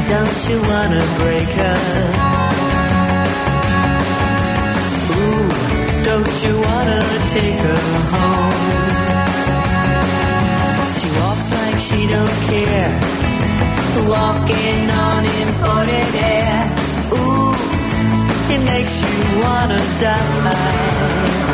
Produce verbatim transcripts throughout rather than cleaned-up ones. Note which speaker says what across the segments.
Speaker 1: Don't you wanna break her? Ooh, don't you wanna take her home? She walks like she don't care, walking on imported air. Ooh, it makes you wanna die.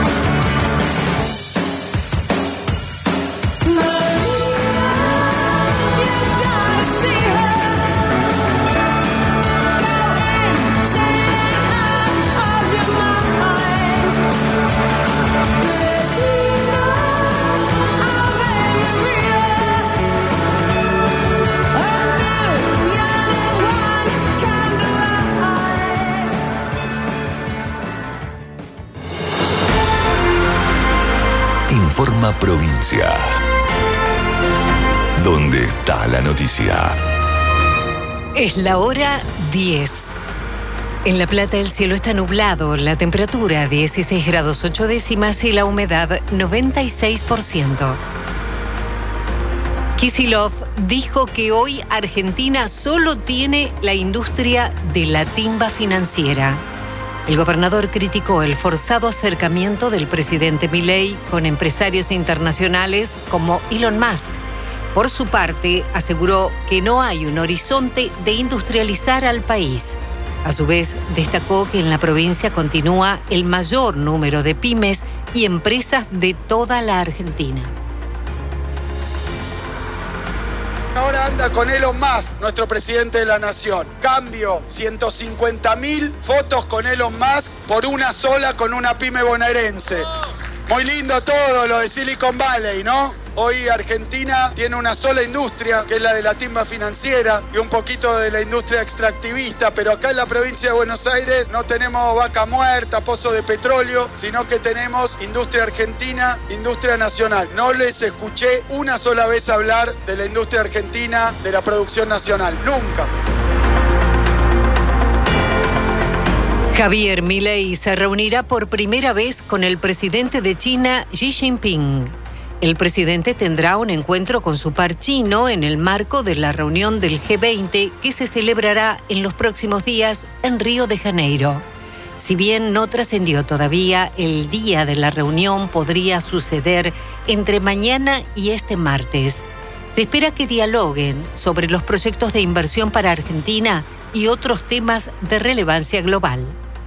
Speaker 2: Informa Provincia. ¿Dónde está la noticia?
Speaker 3: Es la hora diez. En La Plata el cielo está nublado, la temperatura dieciséis grados ocho décimas y la humedad noventa y seis por ciento. Kicillof dijo que hoy Argentina solo tiene la industria de la timba financiera. El gobernador criticó el forzado acercamiento del presidente Milei con empresarios internacionales como Elon Musk. Por su parte, aseguró que no hay un horizonte de industrializar al país. A su vez, destacó que en la provincia continúa el mayor número de pymes y empresas de toda la Argentina.
Speaker 4: Ahora anda con Elon Musk, nuestro presidente de la nación. Cambio ciento cincuenta mil fotos con Elon Musk por una sola con una pyme bonaerense. Muy lindo todo lo de Silicon Valley, ¿no? Hoy Argentina tiene una sola industria, que es la de la timba financiera, y un poquito de la industria extractivista, pero acá en la provincia de Buenos Aires no tenemos vaca muerta, pozo de petróleo, sino que tenemos industria argentina, industria nacional. No les escuché una sola vez hablar de la industria argentina, de la producción nacional, nunca.
Speaker 3: Javier Milei se reunirá por primera vez con el presidente de China, Xi Jinping. El presidente tendrá un encuentro con su par chino en el marco de la reunión del G veinte que se celebrará en los próximos días en Río de Janeiro. Si bien no trascendió todavía, el día de la reunión podría suceder entre mañana y este martes. Se espera que dialoguen sobre los proyectos de inversión para Argentina y otros temas de relevancia global.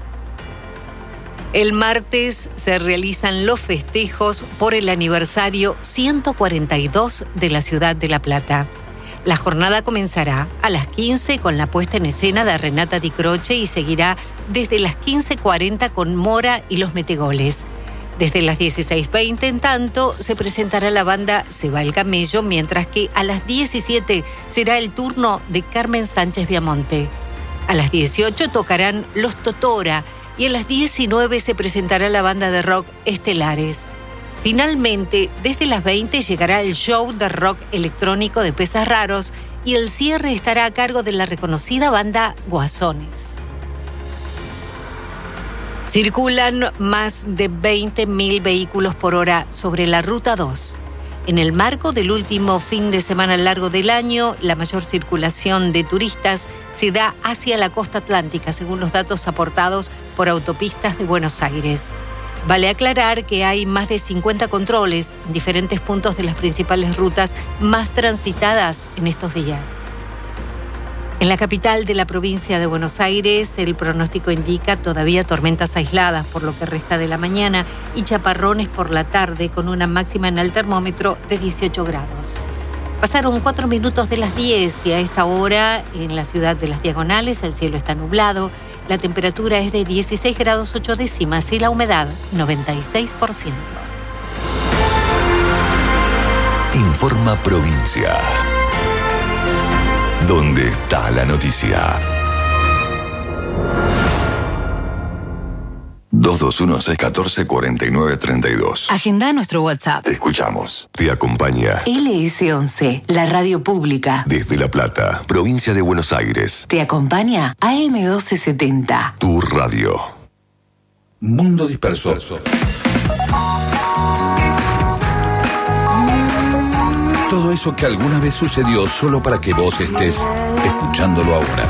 Speaker 3: El martes se realizan los festejos por el aniversario ciento cuarenta y dos de la ciudad de La Plata. La jornada comenzará a las quince con la puesta en escena de Renata Di Croce y seguirá desde las quince cuarenta con Mora y los Metegoles. Desde las dieciséis veinte, en tanto, se presentará la banda Se va el camello, mientras que a las diecisiete será el turno de Carmen Sánchez Viamonte. A las dieciocho tocarán Los Totora, y a las diecinueve se presentará la banda de rock Estelares. Finalmente, desde las veinte llegará el show de rock electrónico de Pesas Raros y el cierre estará a cargo de la reconocida banda Guasones. Circulan más de veinte mil vehículos por hora sobre la Ruta dos. En el marco del último fin de semana largo del año, la mayor circulación de turistas se da hacia la costa atlántica, según los datos aportados por Autopistas de Buenos Aires. Vale aclarar que hay más de cincuenta controles en diferentes puntos de las principales rutas más transitadas en estos días. En la capital de la provincia de Buenos Aires, el pronóstico indica todavía tormentas aisladas por lo que resta de la mañana y chaparrones por la tarde, con una máxima en el termómetro de dieciocho grados. Pasaron cuatro minutos de las diez y a esta hora en la ciudad de Las Diagonales el cielo está nublado, la temperatura es de dieciséis grados ocho décimas y la humedad noventa y seis por ciento.
Speaker 2: Informa Provincia. ¿Dónde está la noticia? dos dos uno seis uno cuatro cuatro nueve tres dos.
Speaker 5: Agenda nuestro WhatsApp.
Speaker 2: Te escuchamos. Te acompaña
Speaker 5: L S once, la radio pública.
Speaker 2: Desde La Plata, provincia de Buenos Aires.
Speaker 5: Te acompaña A M doce setenta.
Speaker 2: Tu radio.
Speaker 6: Mundo disperso. Todo eso que alguna vez sucedió solo para que vos estés escuchándolo ahora.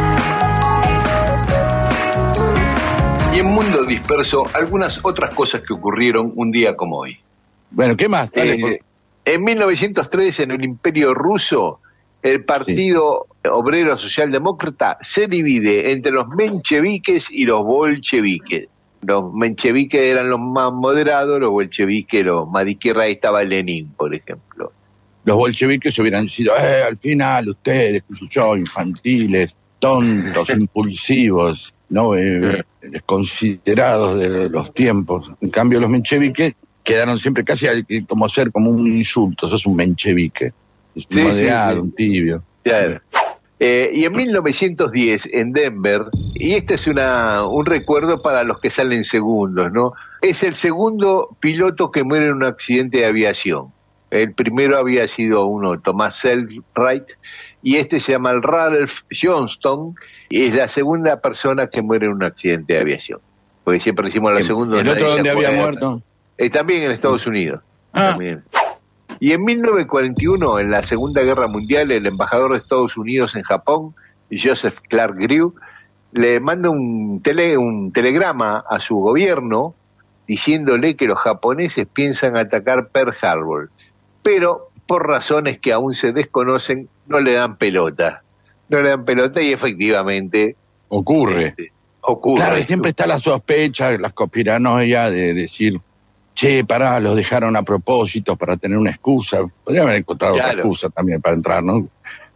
Speaker 7: Y en Mundo Disperso, algunas otras cosas que ocurrieron un día como hoy.
Speaker 8: Bueno, ¿qué más? Dale,
Speaker 7: Eh,
Speaker 8: por-
Speaker 7: en mil novecientos tres, en el Imperio Ruso, el Partido Obrero Socialdemócrata se divide entre los mencheviques y los bolcheviques. Los mencheviques eran los más moderados, los bolcheviques los más de izquierda. Ahí estaba Lenin, por ejemplo.
Speaker 8: Los bolcheviques hubieran sido, eh, al final, ustedes, qué sé yo, infantiles, tontos, impulsivos, ¿no? Eh, desconsiderados de los tiempos. En cambio, los mencheviques quedaron siempre casi al- como ser como un insulto. Sos un menchevique. Es un
Speaker 7: Sí,
Speaker 8: moderado,
Speaker 7: sí, sí.
Speaker 8: un tibio.
Speaker 7: Claro. Eh, y en mil novecientos diez, en Denver, y este es una, un recuerdo para los que salen segundos, ¿no? Es el segundo piloto que muere en un accidente de aviación. El primero había sido uno, Thomas Selwright, y este se llama Ralph Johnston, y es la segunda persona que muere en un accidente de aviación. Porque siempre decimos la segunda.
Speaker 8: ¿El otro dónde había muerto?
Speaker 7: Eh, también en Estados Unidos.
Speaker 8: Ah.
Speaker 7: También. Y en mil novecientos cuarenta y uno, en la Segunda Guerra Mundial, el embajador de Estados Unidos en Japón, Joseph Clark Grew, le manda un, tele, un telegrama a su gobierno diciéndole que los japoneses piensan atacar Pearl Harbor, pero por razones que aún se desconocen, no le dan pelota. No le dan pelota y efectivamente
Speaker 8: Ocurre.
Speaker 7: este, ocurre.
Speaker 8: Claro, y siempre está la sospecha, la conspiranoia de decir, che, pará, los dejaron a propósito para tener una excusa. Podrían haber encontrado
Speaker 7: Claro.
Speaker 8: otra excusa también para entrar, ¿no?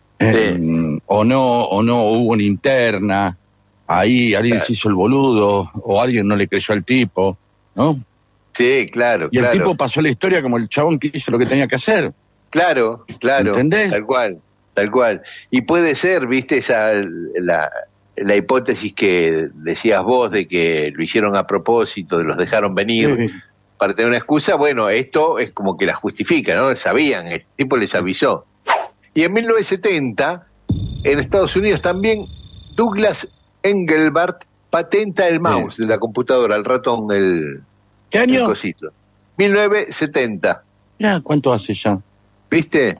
Speaker 8: Eh, o no, o no hubo una interna, ahí alguien
Speaker 7: Claro.
Speaker 8: se hizo el boludo, o alguien no le creyó al tipo, ¿no?
Speaker 7: Sí, claro,
Speaker 8: Y el
Speaker 7: claro.
Speaker 8: tipo pasó la historia como el chabón que hizo lo que tenía que hacer.
Speaker 7: Claro, claro.
Speaker 8: ¿Entendés?
Speaker 7: Tal cual, tal cual. Y puede ser, viste, esa la, la hipótesis que decías vos de que lo hicieron a propósito, de los dejaron venir
Speaker 8: Sí.
Speaker 7: para tener una excusa. Bueno, esto es como que la justifica, ¿no? Sabían, el tipo les avisó. Y en mil novecientos setenta, en Estados Unidos también, Douglas Engelbart patenta el mouse de la computadora, el ratón, el,
Speaker 8: ¿Qué
Speaker 7: el
Speaker 8: año?
Speaker 7: cosito. mil novecientos setenta.
Speaker 8: Mirá, ¿cuánto hace ya?
Speaker 7: ¿Viste?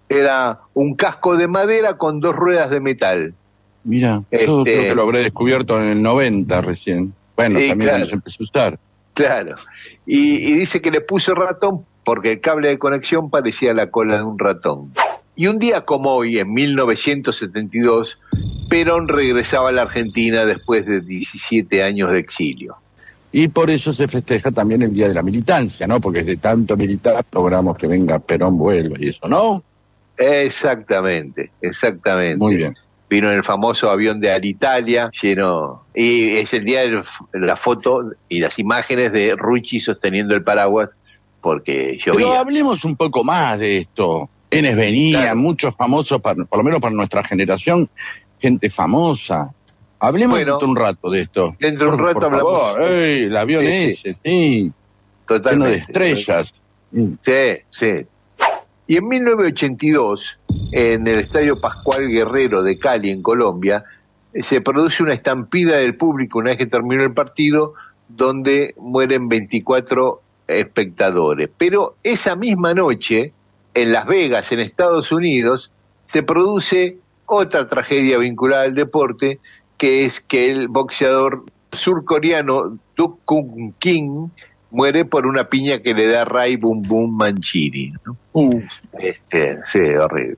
Speaker 7: Era un casco de madera con dos ruedas de metal.
Speaker 8: Mira, yo
Speaker 7: Este-
Speaker 8: creo que lo habré descubierto en el noventa recién. Bueno,
Speaker 7: Sí,
Speaker 8: también
Speaker 7: claro.
Speaker 8: cuando se empezó a usar.
Speaker 7: Claro. Y, y dice que le puso ratón porque el cable de conexión parecía la cola de un ratón. Y un día como hoy, en mil novecientos setenta y dos, Perón regresaba a la Argentina después de diecisiete años de exilio.
Speaker 8: Y por eso se festeja también el Día de la Militancia, ¿no? Porque de tanto militar logramos que venga Perón, vuelva y eso, ¿no?
Speaker 7: Exactamente, exactamente.
Speaker 8: Muy bien.
Speaker 7: Vino en el famoso avión de Alitalia, lleno. Y es el día de la foto y las imágenes de Rucci sosteniendo el paraguas porque
Speaker 8: Pero
Speaker 7: llovía.
Speaker 8: hablemos un poco más de esto. ¿Quiénes venían?
Speaker 7: Claro.
Speaker 8: Muchos famosos, para- por lo menos para nuestra generación, gente famosa. Hablemos
Speaker 7: Bueno,
Speaker 8: dentro de un rato de esto.
Speaker 7: dentro de un
Speaker 8: Por-
Speaker 7: rato
Speaker 8: por
Speaker 7: hablamos.
Speaker 8: favor. Ey, el avión
Speaker 7: Sí, sí.
Speaker 8: ese, sí. Lleno
Speaker 7: Totalmente.
Speaker 8: de estrellas. Mm.
Speaker 7: Sí, sí. Y en mil novecientos ochenta y dos, en el Estadio Pascual Guerrero de Cali, en Colombia, eh, se produce una estampida del público una vez que terminó el partido, donde mueren veinticuatro espectadores. Pero esa misma noche, en Las Vegas, en Estados Unidos, se produce otra tragedia vinculada al deporte, que es que el boxeador surcoreano Duk Kung Kim muere por una piña que le da Ray Boom Boom Mancini, ¿no?
Speaker 8: Uh,
Speaker 7: Este, sí, horrible.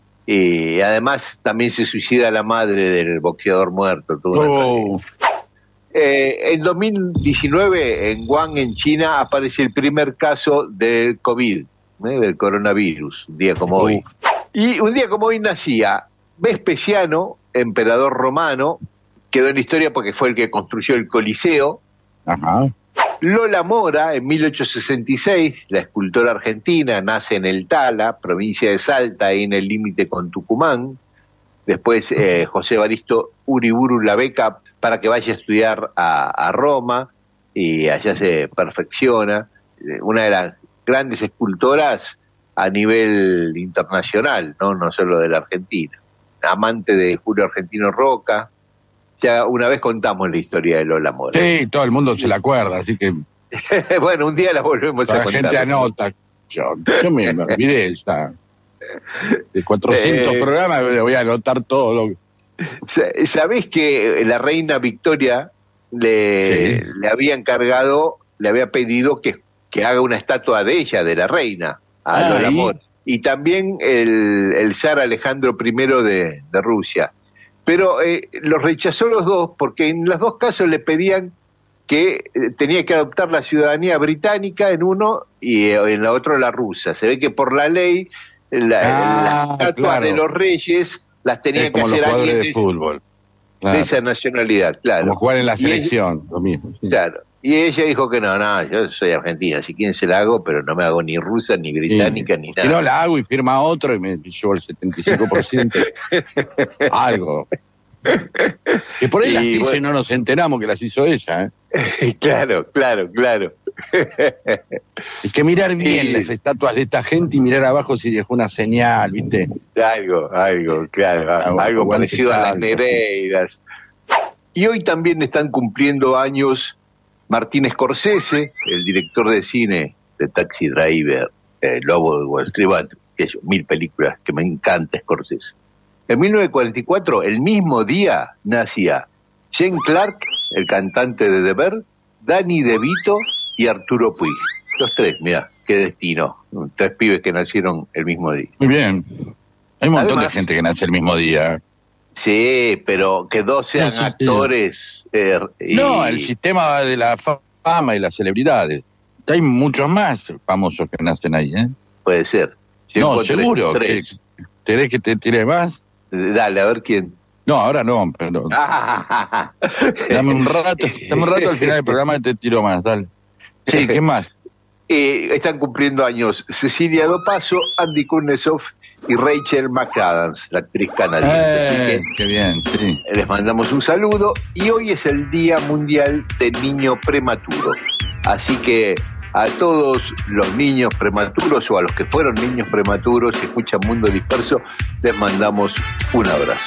Speaker 7: Y además también se suicida la madre del boxeador muerto. Tuvo una
Speaker 8: oh,
Speaker 7: eh, en dos mil diecinueve, en Wuhan, en China, aparece el primer caso del COVID, ¿eh? del coronavirus, un día como hoy. Y un día como hoy nacía Vespasiano, emperador romano, quedó en la historia porque fue el que construyó el Coliseo.
Speaker 8: ajá.
Speaker 7: Lola Mora, en mil ochocientos sesenta y seis, la escultora argentina, nace en el Tala, provincia de Salta, ahí en el límite con Tucumán. Después eh, José Evaristo Uriburu la beca para que vaya a estudiar a, a Roma y allá se perfecciona. Eh, Una de las grandes escultoras a nivel internacional, no, no solo de la Argentina. Amante de Julio Argentino Roca. Ya una vez contamos la historia de Lola Mora.
Speaker 8: Sí, todo el mundo se la acuerda, así que
Speaker 7: Bueno, un día la volvemos a
Speaker 8: la
Speaker 7: contar.
Speaker 8: gente anota. Yo, yo me, me olvidé ya. De cuatrocientos
Speaker 7: Eh,
Speaker 8: programas le voy a anotar todo lo que...
Speaker 7: ¿Sabés que la reina Victoria le,
Speaker 8: Sí.
Speaker 7: le había encargado, le había pedido que, que haga una estatua de ella, de la reina, a
Speaker 8: Ah,
Speaker 7: Lola
Speaker 8: ¿y?
Speaker 7: Mora? Y también el, el zar Alejandro primero de, de Rusia. Pero eh, los rechazó los dos porque en los dos casos le pedían que eh, tenía que adoptar la ciudadanía británica en uno y eh, en la otra la rusa. Se ve que por la ley la,
Speaker 8: Ah,
Speaker 7: las estatuas
Speaker 8: claro.
Speaker 7: de los reyes las tenía
Speaker 8: Es como
Speaker 7: que
Speaker 8: los
Speaker 7: hacer
Speaker 8: jugadores
Speaker 7: alguien
Speaker 8: de
Speaker 7: de,
Speaker 8: fútbol.
Speaker 7: de
Speaker 8: Claro.
Speaker 7: esa nacionalidad, claro.
Speaker 8: Como jugar en la
Speaker 7: Y ella-
Speaker 8: selección, lo mismo. sí.
Speaker 7: Claro. Y ella dijo que no, no, yo soy argentina, si quieren se la hago, pero no me hago ni rusa, ni británica,
Speaker 8: Sí.
Speaker 7: ni
Speaker 8: Si no
Speaker 7: nada.
Speaker 8: la hago y firma otro y me llevo el setenta y cinco por ciento. Algo. Que por ahí
Speaker 7: Y
Speaker 8: las hizo
Speaker 7: bueno.
Speaker 8: y no nos enteramos que las hizo ella. ¿eh?
Speaker 7: Claro, claro, claro.
Speaker 8: Hay que mirar bien
Speaker 7: Y-
Speaker 8: las estatuas de esta gente y mirar abajo si dejó una señal, ¿viste?
Speaker 7: Algo, algo, claro,
Speaker 8: Algo-
Speaker 7: algo
Speaker 8: algo
Speaker 7: parecido a las
Speaker 8: antes
Speaker 7: Nereidas. Y hoy también están cumpliendo años Martín Scorsese, el director de cine de Taxi Driver, El Lobo de Wall Street, bueno, qué sé yo, mil películas que me encanta Scorsese. En mil novecientos cuarenta y cuatro, el mismo día, nacía Gene Clark, el cantante de The Verve, Danny DeVito y Arturo Puig. Los tres, mira, qué destino. Tres pibes que nacieron el mismo día.
Speaker 8: Muy bien. Hay un montón
Speaker 7: Además-
Speaker 8: de gente que nace el mismo día.
Speaker 7: Sí, pero que dos sean
Speaker 8: Sí, sí, sí.
Speaker 7: actores. eh, y-
Speaker 8: No, el sistema de la fama y las celebridades. Hay muchos más famosos que nacen ahí, ¿eh?
Speaker 7: Puede ser. Yo
Speaker 8: No,
Speaker 7: encontré
Speaker 8: seguro.
Speaker 7: tres.
Speaker 8: ¿Querés que te tire más?
Speaker 7: Dale, a ver quién.
Speaker 8: No, ahora no, pero dame un rato, dame un rato al final del programa y te tiro más, dale. Sí, ¿qué más?
Speaker 7: Eh, están cumpliendo años Cecilia Dopazo, Andy Kuznetsov y Rachel McAdams, la actriz canadiense. Así
Speaker 8: Eh,
Speaker 7: que
Speaker 8: qué bien, sí.
Speaker 7: les mandamos un saludo y hoy es el Día Mundial del Niño Prematuro. Así que a todos los niños prematuros o a los que fueron niños prematuros y escuchan Mundo Disperso, les mandamos un abrazo.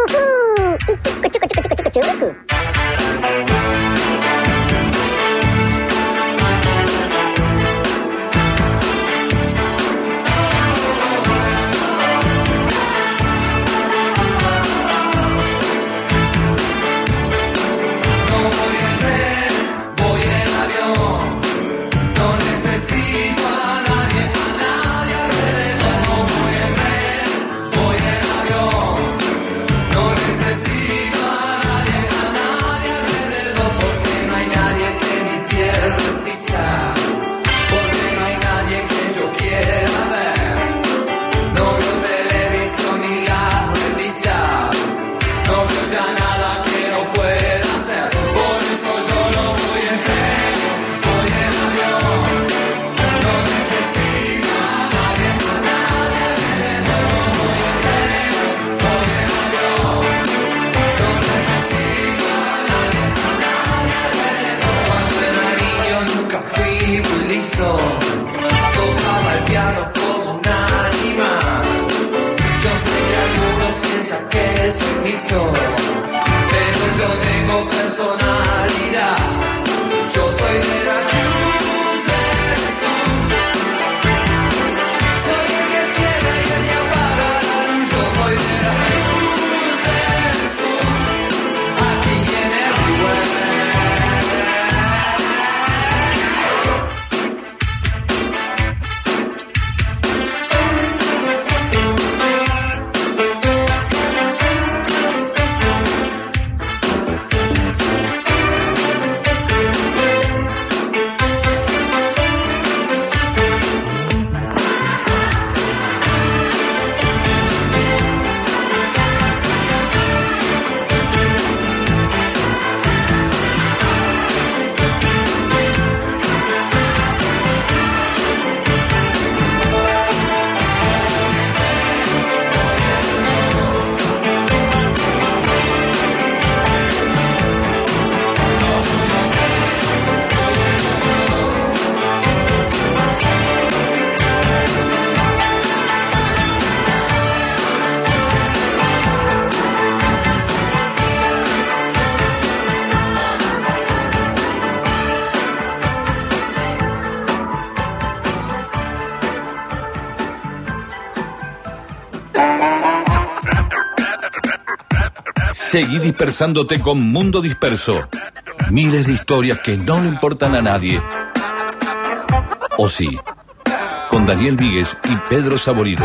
Speaker 9: Voy en avión, no necesito a nadie, a nadie alrededor. No voy en tren, voy en avión, no necesito a nadie, a nadie alrededor. Porque no hay nadie que mi piel resista, porque no hay nadie que yo quiera ver. No veo televisión ni las revistas, no veo ya nada que no pueda hacer. Por eso yo no voy en tren, voy en avión. No necesito a nadie, a nadie alrededor. No voy en tren, voy en avión. No necesito a nadie, a nadie alrededor. Cuando era niño nunca fui muy listo, tocaba el piano como un animal. Yo sé que algunos piensan que soy mixto, pero yo tengo personalidad. Yo soy de la Cruz del Sur. Soy el que cierra y el que apaga la luz. Yo soy de la Cruz del Sur. Aquí en el
Speaker 6: Seguí dispersándote con Mundo Disperso. Miles de historias que no le importan a nadie. O sí, con Daniel Víguez y Pedro Saborido.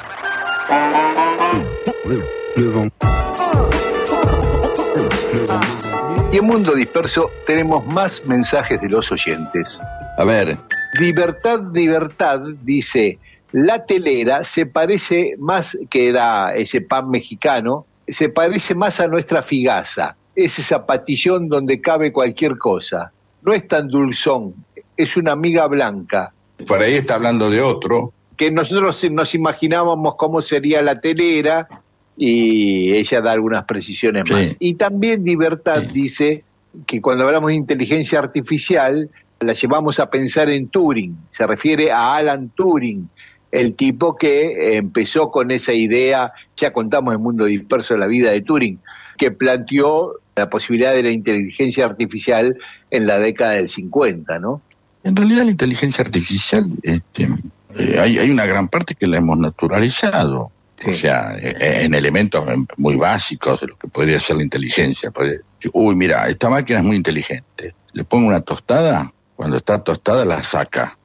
Speaker 7: Y en Mundo Disperso tenemos más mensajes de los oyentes.
Speaker 8: A ver.
Speaker 7: Libertad, libertad, dice, la telera se parece más, que era ese pan mexicano, se parece más a nuestra figaza, ese zapatillón donde cabe cualquier cosa. No es tan dulzón, es una miga blanca.
Speaker 8: Por ahí está hablando de otro.
Speaker 7: Que nosotros nos imaginábamos cómo sería la telera y ella da algunas precisiones
Speaker 8: Sí.
Speaker 7: más. Y también Libertad
Speaker 8: Sí.
Speaker 7: dice que cuando hablamos de inteligencia artificial la llevamos a pensar en Turing, se refiere a Alan Turing, el tipo que empezó con esa idea, ya contamos en Mundo Disperso de la vida de Turing, que planteó la posibilidad de la inteligencia artificial en la década del cincuenta, ¿no?
Speaker 8: En realidad la inteligencia artificial, este, eh, hay, hay una gran parte que la hemos naturalizado.
Speaker 7: Sí.
Speaker 8: O sea, eh, en elementos muy básicos de lo que podría ser la inteligencia. Podría, uy, mira, esta máquina es muy inteligente. Le pongo una tostada, cuando está tostada la saca.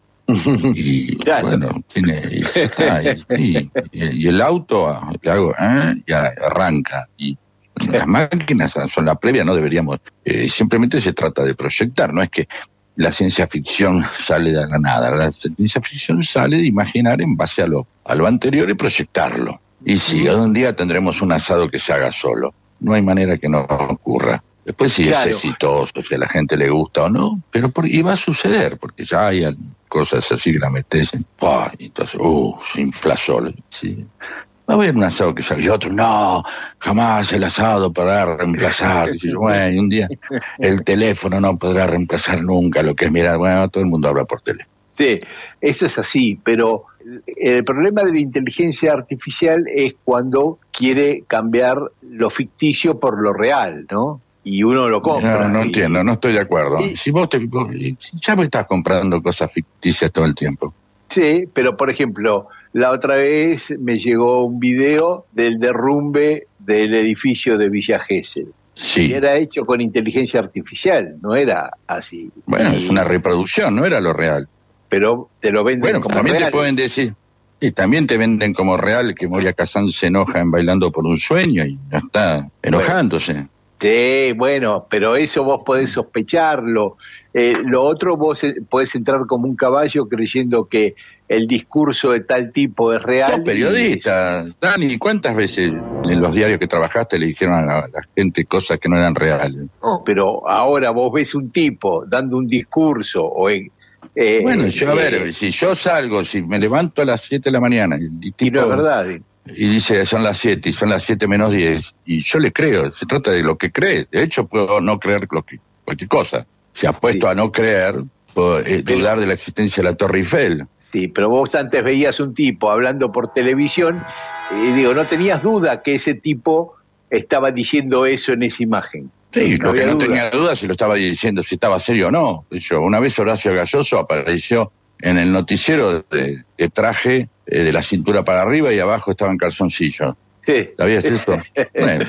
Speaker 8: Y
Speaker 7: Claro.
Speaker 8: bueno, tiene, y, está, y, y- y el auto, ah, le hago, ¿eh? y arranca. Y bueno, las máquinas son la previa, no deberíamos, eh, simplemente se trata de proyectar, no es que la ciencia ficción sale de la nada, la ciencia ficción sale de imaginar en base a lo, a lo anterior y proyectarlo. Y si un día tendremos un asado que se haga solo, no hay manera que no ocurra. Después si
Speaker 7: Claro.
Speaker 8: es exitoso, si a la gente le gusta o no, pero por, y va a suceder, porque ya hay cosas así que la metes en, ¡pah! Y entonces, uh, se infla solo. Sí. Va a haber un asado que sale, y otro, no, jamás el asado podrá reemplazar. Y yo, bueno, y un día el teléfono no podrá reemplazar nunca lo que es mirar, bueno, todo el mundo habla por teléfono.
Speaker 7: Sí, eso es así, pero el problema de la inteligencia artificial es cuando quiere cambiar lo ficticio por lo real, ¿no? Y uno lo compra.
Speaker 8: No, no
Speaker 7: y-
Speaker 8: entiendo, no estoy de acuerdo.
Speaker 7: y-
Speaker 8: Si vos te, vos- ya me estás comprando cosas ficticias todo el tiempo.
Speaker 7: Sí, pero por ejemplo, la otra vez me llegó un video del derrumbe del edificio de Villa Gesell. Y
Speaker 8: Sí.
Speaker 7: era hecho con inteligencia artificial, no era así.
Speaker 8: Bueno,
Speaker 7: Y-
Speaker 8: es una reproducción, no era lo real.
Speaker 7: Pero te lo venden
Speaker 8: Bueno,
Speaker 7: como
Speaker 8: también
Speaker 7: real.
Speaker 8: te pueden decir, y también te venden como real que Moria Kazan se enoja en Bailando por un Sueño y no está enojándose.
Speaker 7: Sí, bueno, pero eso vos podés sospecharlo. Eh, lo otro, vos eh, podés entrar como un caballo creyendo que el discurso de tal tipo es real.
Speaker 8: Sos
Speaker 7: y-
Speaker 8: periodista, Dani, ¿cuántas veces en los diarios que trabajaste le dijeron a la, a la gente cosas que no eran reales?
Speaker 7: Pero ahora vos ves un tipo dando un discurso o en... eh,
Speaker 8: Bueno, yo, a ver,
Speaker 7: eh,
Speaker 8: si yo salgo, si me levanto a las siete de la mañana y, el
Speaker 7: y
Speaker 8: tipo-
Speaker 7: no es verdad. eh.
Speaker 8: y dice son las siete y son las siete menos diez, y yo le creo, se trata de lo que cree. De hecho, puedo no creer lo que, cualquier cosa. Si apuesto
Speaker 7: Sí.
Speaker 8: a no creer, puedo eh,
Speaker 7: Pero-
Speaker 8: dudar de la existencia de la Torre Eiffel.
Speaker 7: Sí, pero vos antes veías un tipo hablando por televisión y digo, no tenías duda que ese tipo estaba diciendo eso en esa imagen.
Speaker 8: Sí,
Speaker 7: No
Speaker 8: lo que
Speaker 7: había
Speaker 8: no
Speaker 7: duda.
Speaker 8: tenía duda si lo estaba diciendo, si estaba serio o no. Yo, una vez Horacio Galloso apareció en el noticiero de, de traje eh, de la cintura para arriba y abajo estaba en calzoncillo.
Speaker 7: Sí.
Speaker 8: ¿Sabías eso? Bueno,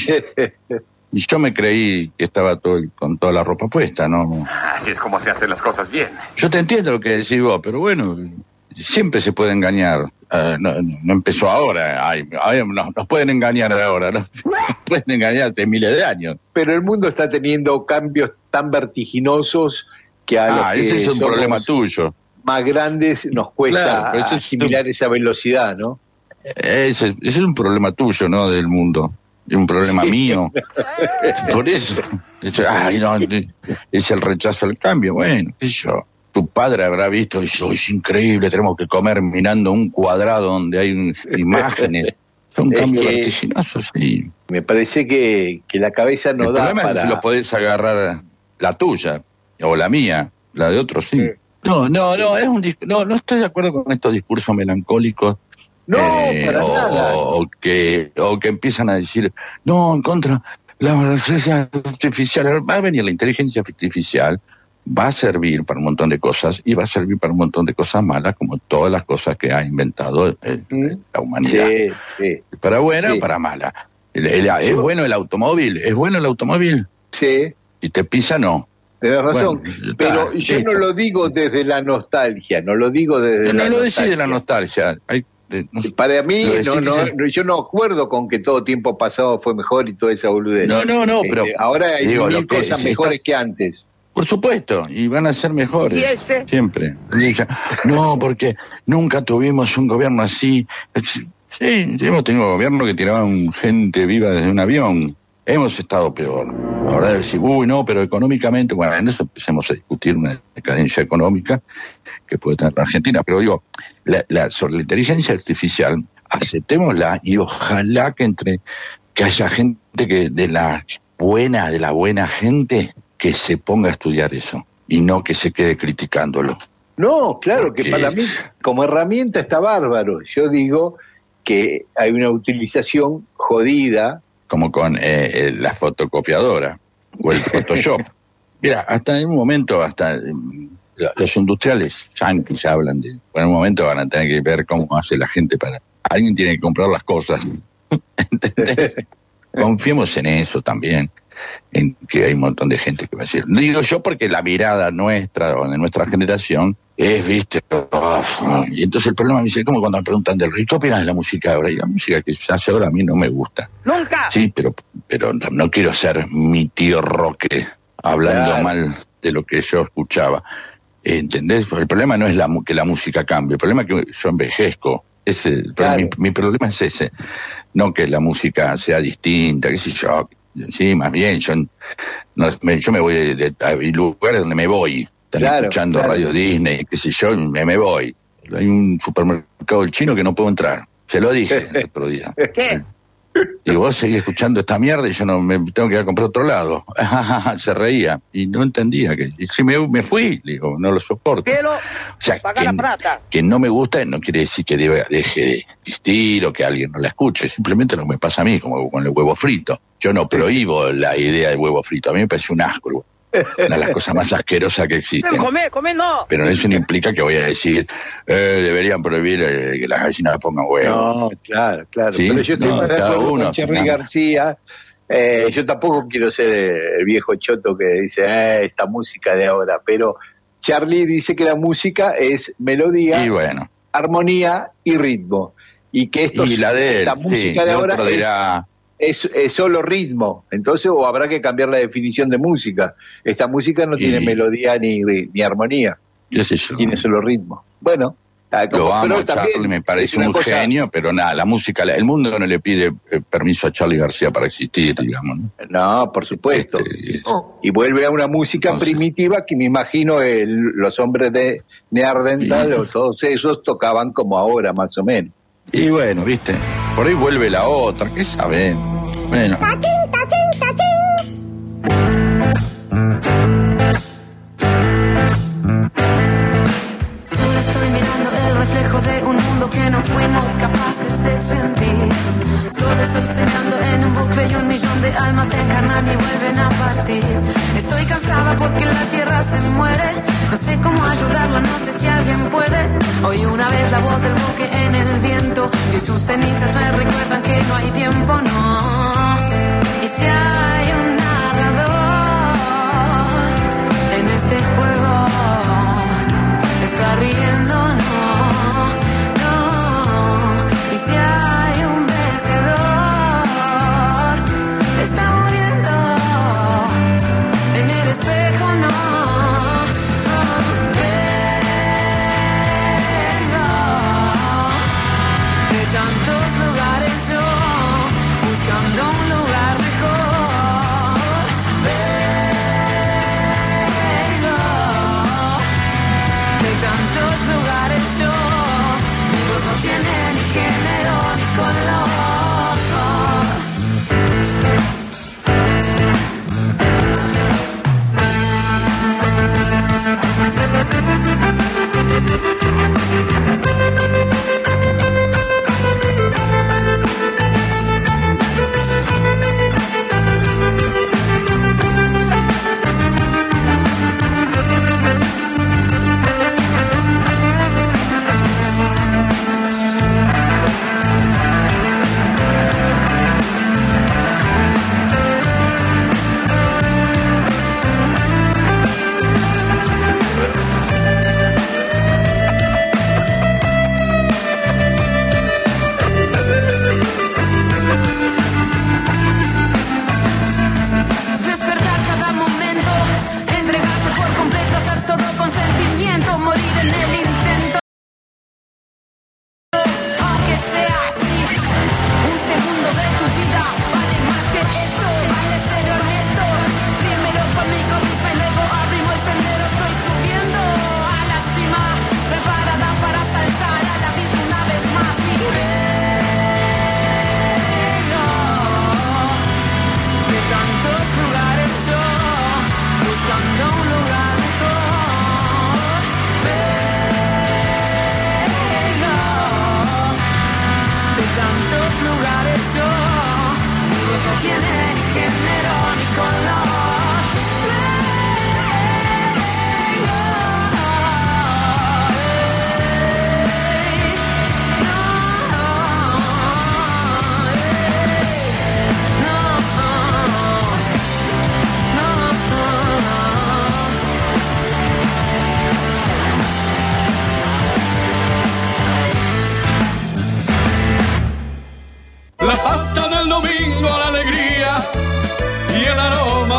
Speaker 8: y, y yo me creí que estaba todo el- con toda la ropa puesta, ¿no?
Speaker 10: Así es como se hacen las cosas bien.
Speaker 8: Yo te entiendo lo que decís vos, pero bueno, siempre se puede engañar. Eh, no, no- no empezó ahora, ay, ay, no, nos pueden engañar ahora, ¿no? Nos pueden engañar hace miles de años.
Speaker 7: Pero el mundo está teniendo cambios tan vertiginosos que a
Speaker 8: Ah,
Speaker 7: los que
Speaker 8: ese es un
Speaker 7: somos
Speaker 8: problema tuyo.
Speaker 7: más grandes nos cuesta
Speaker 8: Claro, pero ese es-
Speaker 7: asimilar esa velocidad, ¿no?
Speaker 8: Ese, ese es un problema tuyo, ¿no? Del mundo. Es un problema
Speaker 7: Sí.
Speaker 8: mío. Por eso. Es, ay, no, es el rechazo al cambio. Bueno, qué sé yo. Tu padre habrá visto y dice, "Oh, es increíble, tenemos que comer mirando un cuadrado donde hay un- imágenes. Son
Speaker 7: Es
Speaker 8: cambios
Speaker 7: que-
Speaker 8: vertiginosos, sí.
Speaker 7: Me parece que, que la cabeza no
Speaker 8: el
Speaker 7: da
Speaker 8: problema
Speaker 7: para...
Speaker 8: es que lo podés agarrar la tuya o la mía, la de otros sí. No, no, no, es un dis- no, no estoy de acuerdo con estos discursos melancólicos.
Speaker 7: No,
Speaker 8: eh,
Speaker 7: para
Speaker 8: o,
Speaker 7: nada.
Speaker 8: o que o que empiezan a decir, no, en contra la inteligencia artificial, va a venir la inteligencia artificial, va a servir para un montón de cosas y va a servir para un montón de cosas malas, como todas las cosas que ha inventado eh,
Speaker 7: ¿Mm?
Speaker 8: la humanidad.
Speaker 7: Sí, sí.
Speaker 8: Para buena
Speaker 7: Sí.
Speaker 8: o para mala. El- el- ¿Es bueno el automóvil? ¿Es bueno el automóvil?
Speaker 7: Sí.
Speaker 8: Si te pisa, no.
Speaker 7: Tenés razón,
Speaker 8: Bueno,
Speaker 7: pero
Speaker 8: está,
Speaker 7: yo
Speaker 8: listo.
Speaker 7: no lo digo desde la nostalgia, no lo digo desde
Speaker 8: No
Speaker 7: la
Speaker 8: lo
Speaker 7: nostalgia.
Speaker 8: decide la nostalgia. Hay, eh, no,
Speaker 7: Para mí,
Speaker 8: lo decís
Speaker 7: no, no,
Speaker 8: que-
Speaker 7: no, yo no acuerdo con que todo tiempo pasado fue mejor y toda esa boludez.
Speaker 8: No, no, no, pero-
Speaker 7: Este, ahora hay
Speaker 8: digo,
Speaker 7: mil
Speaker 8: lo que-
Speaker 7: cosas
Speaker 8: si
Speaker 7: mejores
Speaker 8: está-
Speaker 7: que antes.
Speaker 8: Por supuesto, y van a ser mejores.
Speaker 1: ¿Y ese?
Speaker 8: Siempre. Dije, no, porque nunca tuvimos un gobierno así. Sí, hemos tenido gobierno que tiraban gente viva desde un avión. Hemos estado peor. Ahora decir, uy, no, pero económicamente, bueno, en eso empecemos a discutir una decadencia económica que puede tener la Argentina. Pero digo, la, la, sobre la inteligencia artificial, aceptémosla y ojalá que entre, que haya gente que de la buena, de la buena gente, que se ponga a estudiar eso y no que se quede criticándolo.
Speaker 7: No, claro,
Speaker 8: Porque-
Speaker 7: que para mí como herramienta está bárbaro. Yo digo que hay una utilización jodida.
Speaker 8: Como con eh, eh, la fotocopiadora o el Photoshop. Mira, hasta en un momento, hasta eh, los industriales yanquis hablan de, en un momento van a tener que ver cómo hace la gente para... Alguien tiene que comprar las cosas. ¿Entendés? Confiemos en eso también, en que hay un montón de gente que va a decir. No digo yo porque la mirada nuestra o de nuestra generación es, viste, oh, y entonces el problema me dice, como cuando me preguntan del rey, ¿qué opinas de la música ahora? Y la música que se hace ahora a mí no me gusta.
Speaker 1: ¡Nunca!
Speaker 8: Sí, pero, pero no, no quiero ser mi tío Roque hablando
Speaker 7: Claro.
Speaker 8: mal de lo que yo escuchaba. ¿Entendés? El problema no es la, mu- que la música cambie, el problema es que yo envejezco. Ese, el problema-
Speaker 7: Claro.
Speaker 8: mi, mi problema es ese. No que la música sea distinta, qué sé yo. Sí, más bien, yo, no, me, yo me voy de, de- a lugares donde me voy. Están
Speaker 7: Claro,
Speaker 8: escuchando
Speaker 7: claro.
Speaker 8: Radio Disney, qué sé yo, me, me voy. Hay un supermercado del chino que no puedo entrar. Se lo dije el otro día.
Speaker 1: ¿Qué?
Speaker 8: Digo, vos seguís escuchando esta mierda y yo no me tengo que ir a comprar otro lado. Se reía y no entendía que... Y si me, me fui, digo, no lo soporto.
Speaker 1: Cielo,
Speaker 8: O sea,
Speaker 1: paga
Speaker 8: que,
Speaker 1: la plata.
Speaker 8: que no me gusta no quiere decir que debe, deje de existir o que alguien no la escuche. Simplemente lo que me pasa a mí, como con el huevo frito. Yo no prohíbo la idea del huevo frito. A mí me parece un asco el huevo. Una de las cosas más asquerosas que existen.
Speaker 1: Come, come, no.
Speaker 8: Pero eso no implica que voy a decir, eh, deberían prohibir eh, que las gallinas pongan huevos.
Speaker 7: No, claro, claro.
Speaker 8: Sí,
Speaker 7: Pero yo estoy
Speaker 8: no,
Speaker 7: más de
Speaker 8: cada
Speaker 7: acuerdo
Speaker 8: uno,
Speaker 7: con Cherry
Speaker 8: no.
Speaker 7: García. Eh, yo tampoco quiero ser eh, el viejo choto que dice, eh, esta música de ahora. Pero Charlie dice que la música es melodía,
Speaker 8: Y bueno.
Speaker 7: armonía y ritmo. Y que esto,
Speaker 8: Y la de él,
Speaker 7: esta
Speaker 8: sí,
Speaker 7: música de
Speaker 8: el
Speaker 7: ahora
Speaker 8: otro
Speaker 7: es,
Speaker 8: dirá,
Speaker 7: es, es solo ritmo. Entonces, o habrá que cambiar la definición de música. Esta música no
Speaker 8: Y-
Speaker 7: tiene melodía ni, ni armonía,
Speaker 8: qué sé yo.
Speaker 7: tiene solo ritmo. Bueno, ah, como-
Speaker 8: Lo amo
Speaker 7: pero
Speaker 8: a Charlie,
Speaker 7: también
Speaker 8: me
Speaker 7: es
Speaker 8: parece
Speaker 7: una
Speaker 8: un
Speaker 7: cosa-
Speaker 8: genio, pero nada, la música, la- el mundo no le pide eh, permiso a Charlie García para existir, digamos, ¿no?
Speaker 7: No, por supuesto.
Speaker 8: Este,
Speaker 7: Y vuelve a una música
Speaker 8: Entonces-
Speaker 7: primitiva que me imagino el- los hombres de Neandertal o todos esos tocaban como ahora, más o menos.
Speaker 8: y bueno, viste, por ahí vuelve la otra, ¿qué saben? Bueno,
Speaker 9: Solo estoy mirando el reflejo de un mundo que no fuimos capaces de sentir. Solo estoy soñando en un bucle y un millón de almas te encarnan y vuelven a partir. Estoy cansada porque la tierra se muere. No sé cómo ayudarla, no sé si alguien puede. Oí una vez la voz del bosque en el viento y sus cenizas me recuerdan que no hay tiempo, no. Y si hay un narrador en este juego, está riendo, no, no. Y si hay un vencedor, está muriendo en el espejo, no, no. Vengo de tantos lugares yo, buscando un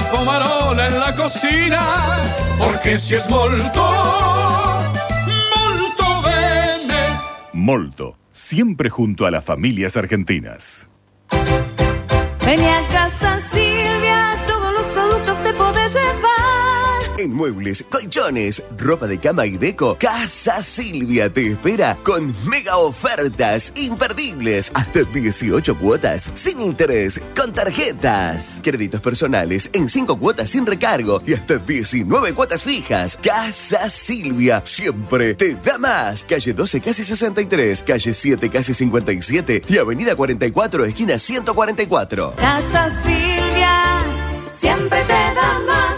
Speaker 11: pomarola en la cocina, porque si es molto, molto bene.
Speaker 12: Molto, siempre junto a las familias argentinas.
Speaker 1: Vení a Casa Silvia, todos los productos te podés llevar.
Speaker 13: En muebles, colchones, ropa de cama y deco, Casa Silvia te espera con mega ofertas imperdibles. Hasta dieciocho cuotas sin interés, con tarjetas. Créditos personales en cinco cuotas sin recargo y hasta diecinueve cuotas fijas. Casa Silvia siempre te da más. Calle doce, casi sesenta y tres, calle siete, casi cincuenta y siete y avenida cuarenta y cuatro, esquina ciento cuarenta y cuatro.
Speaker 1: Casa Silvia siempre te da más.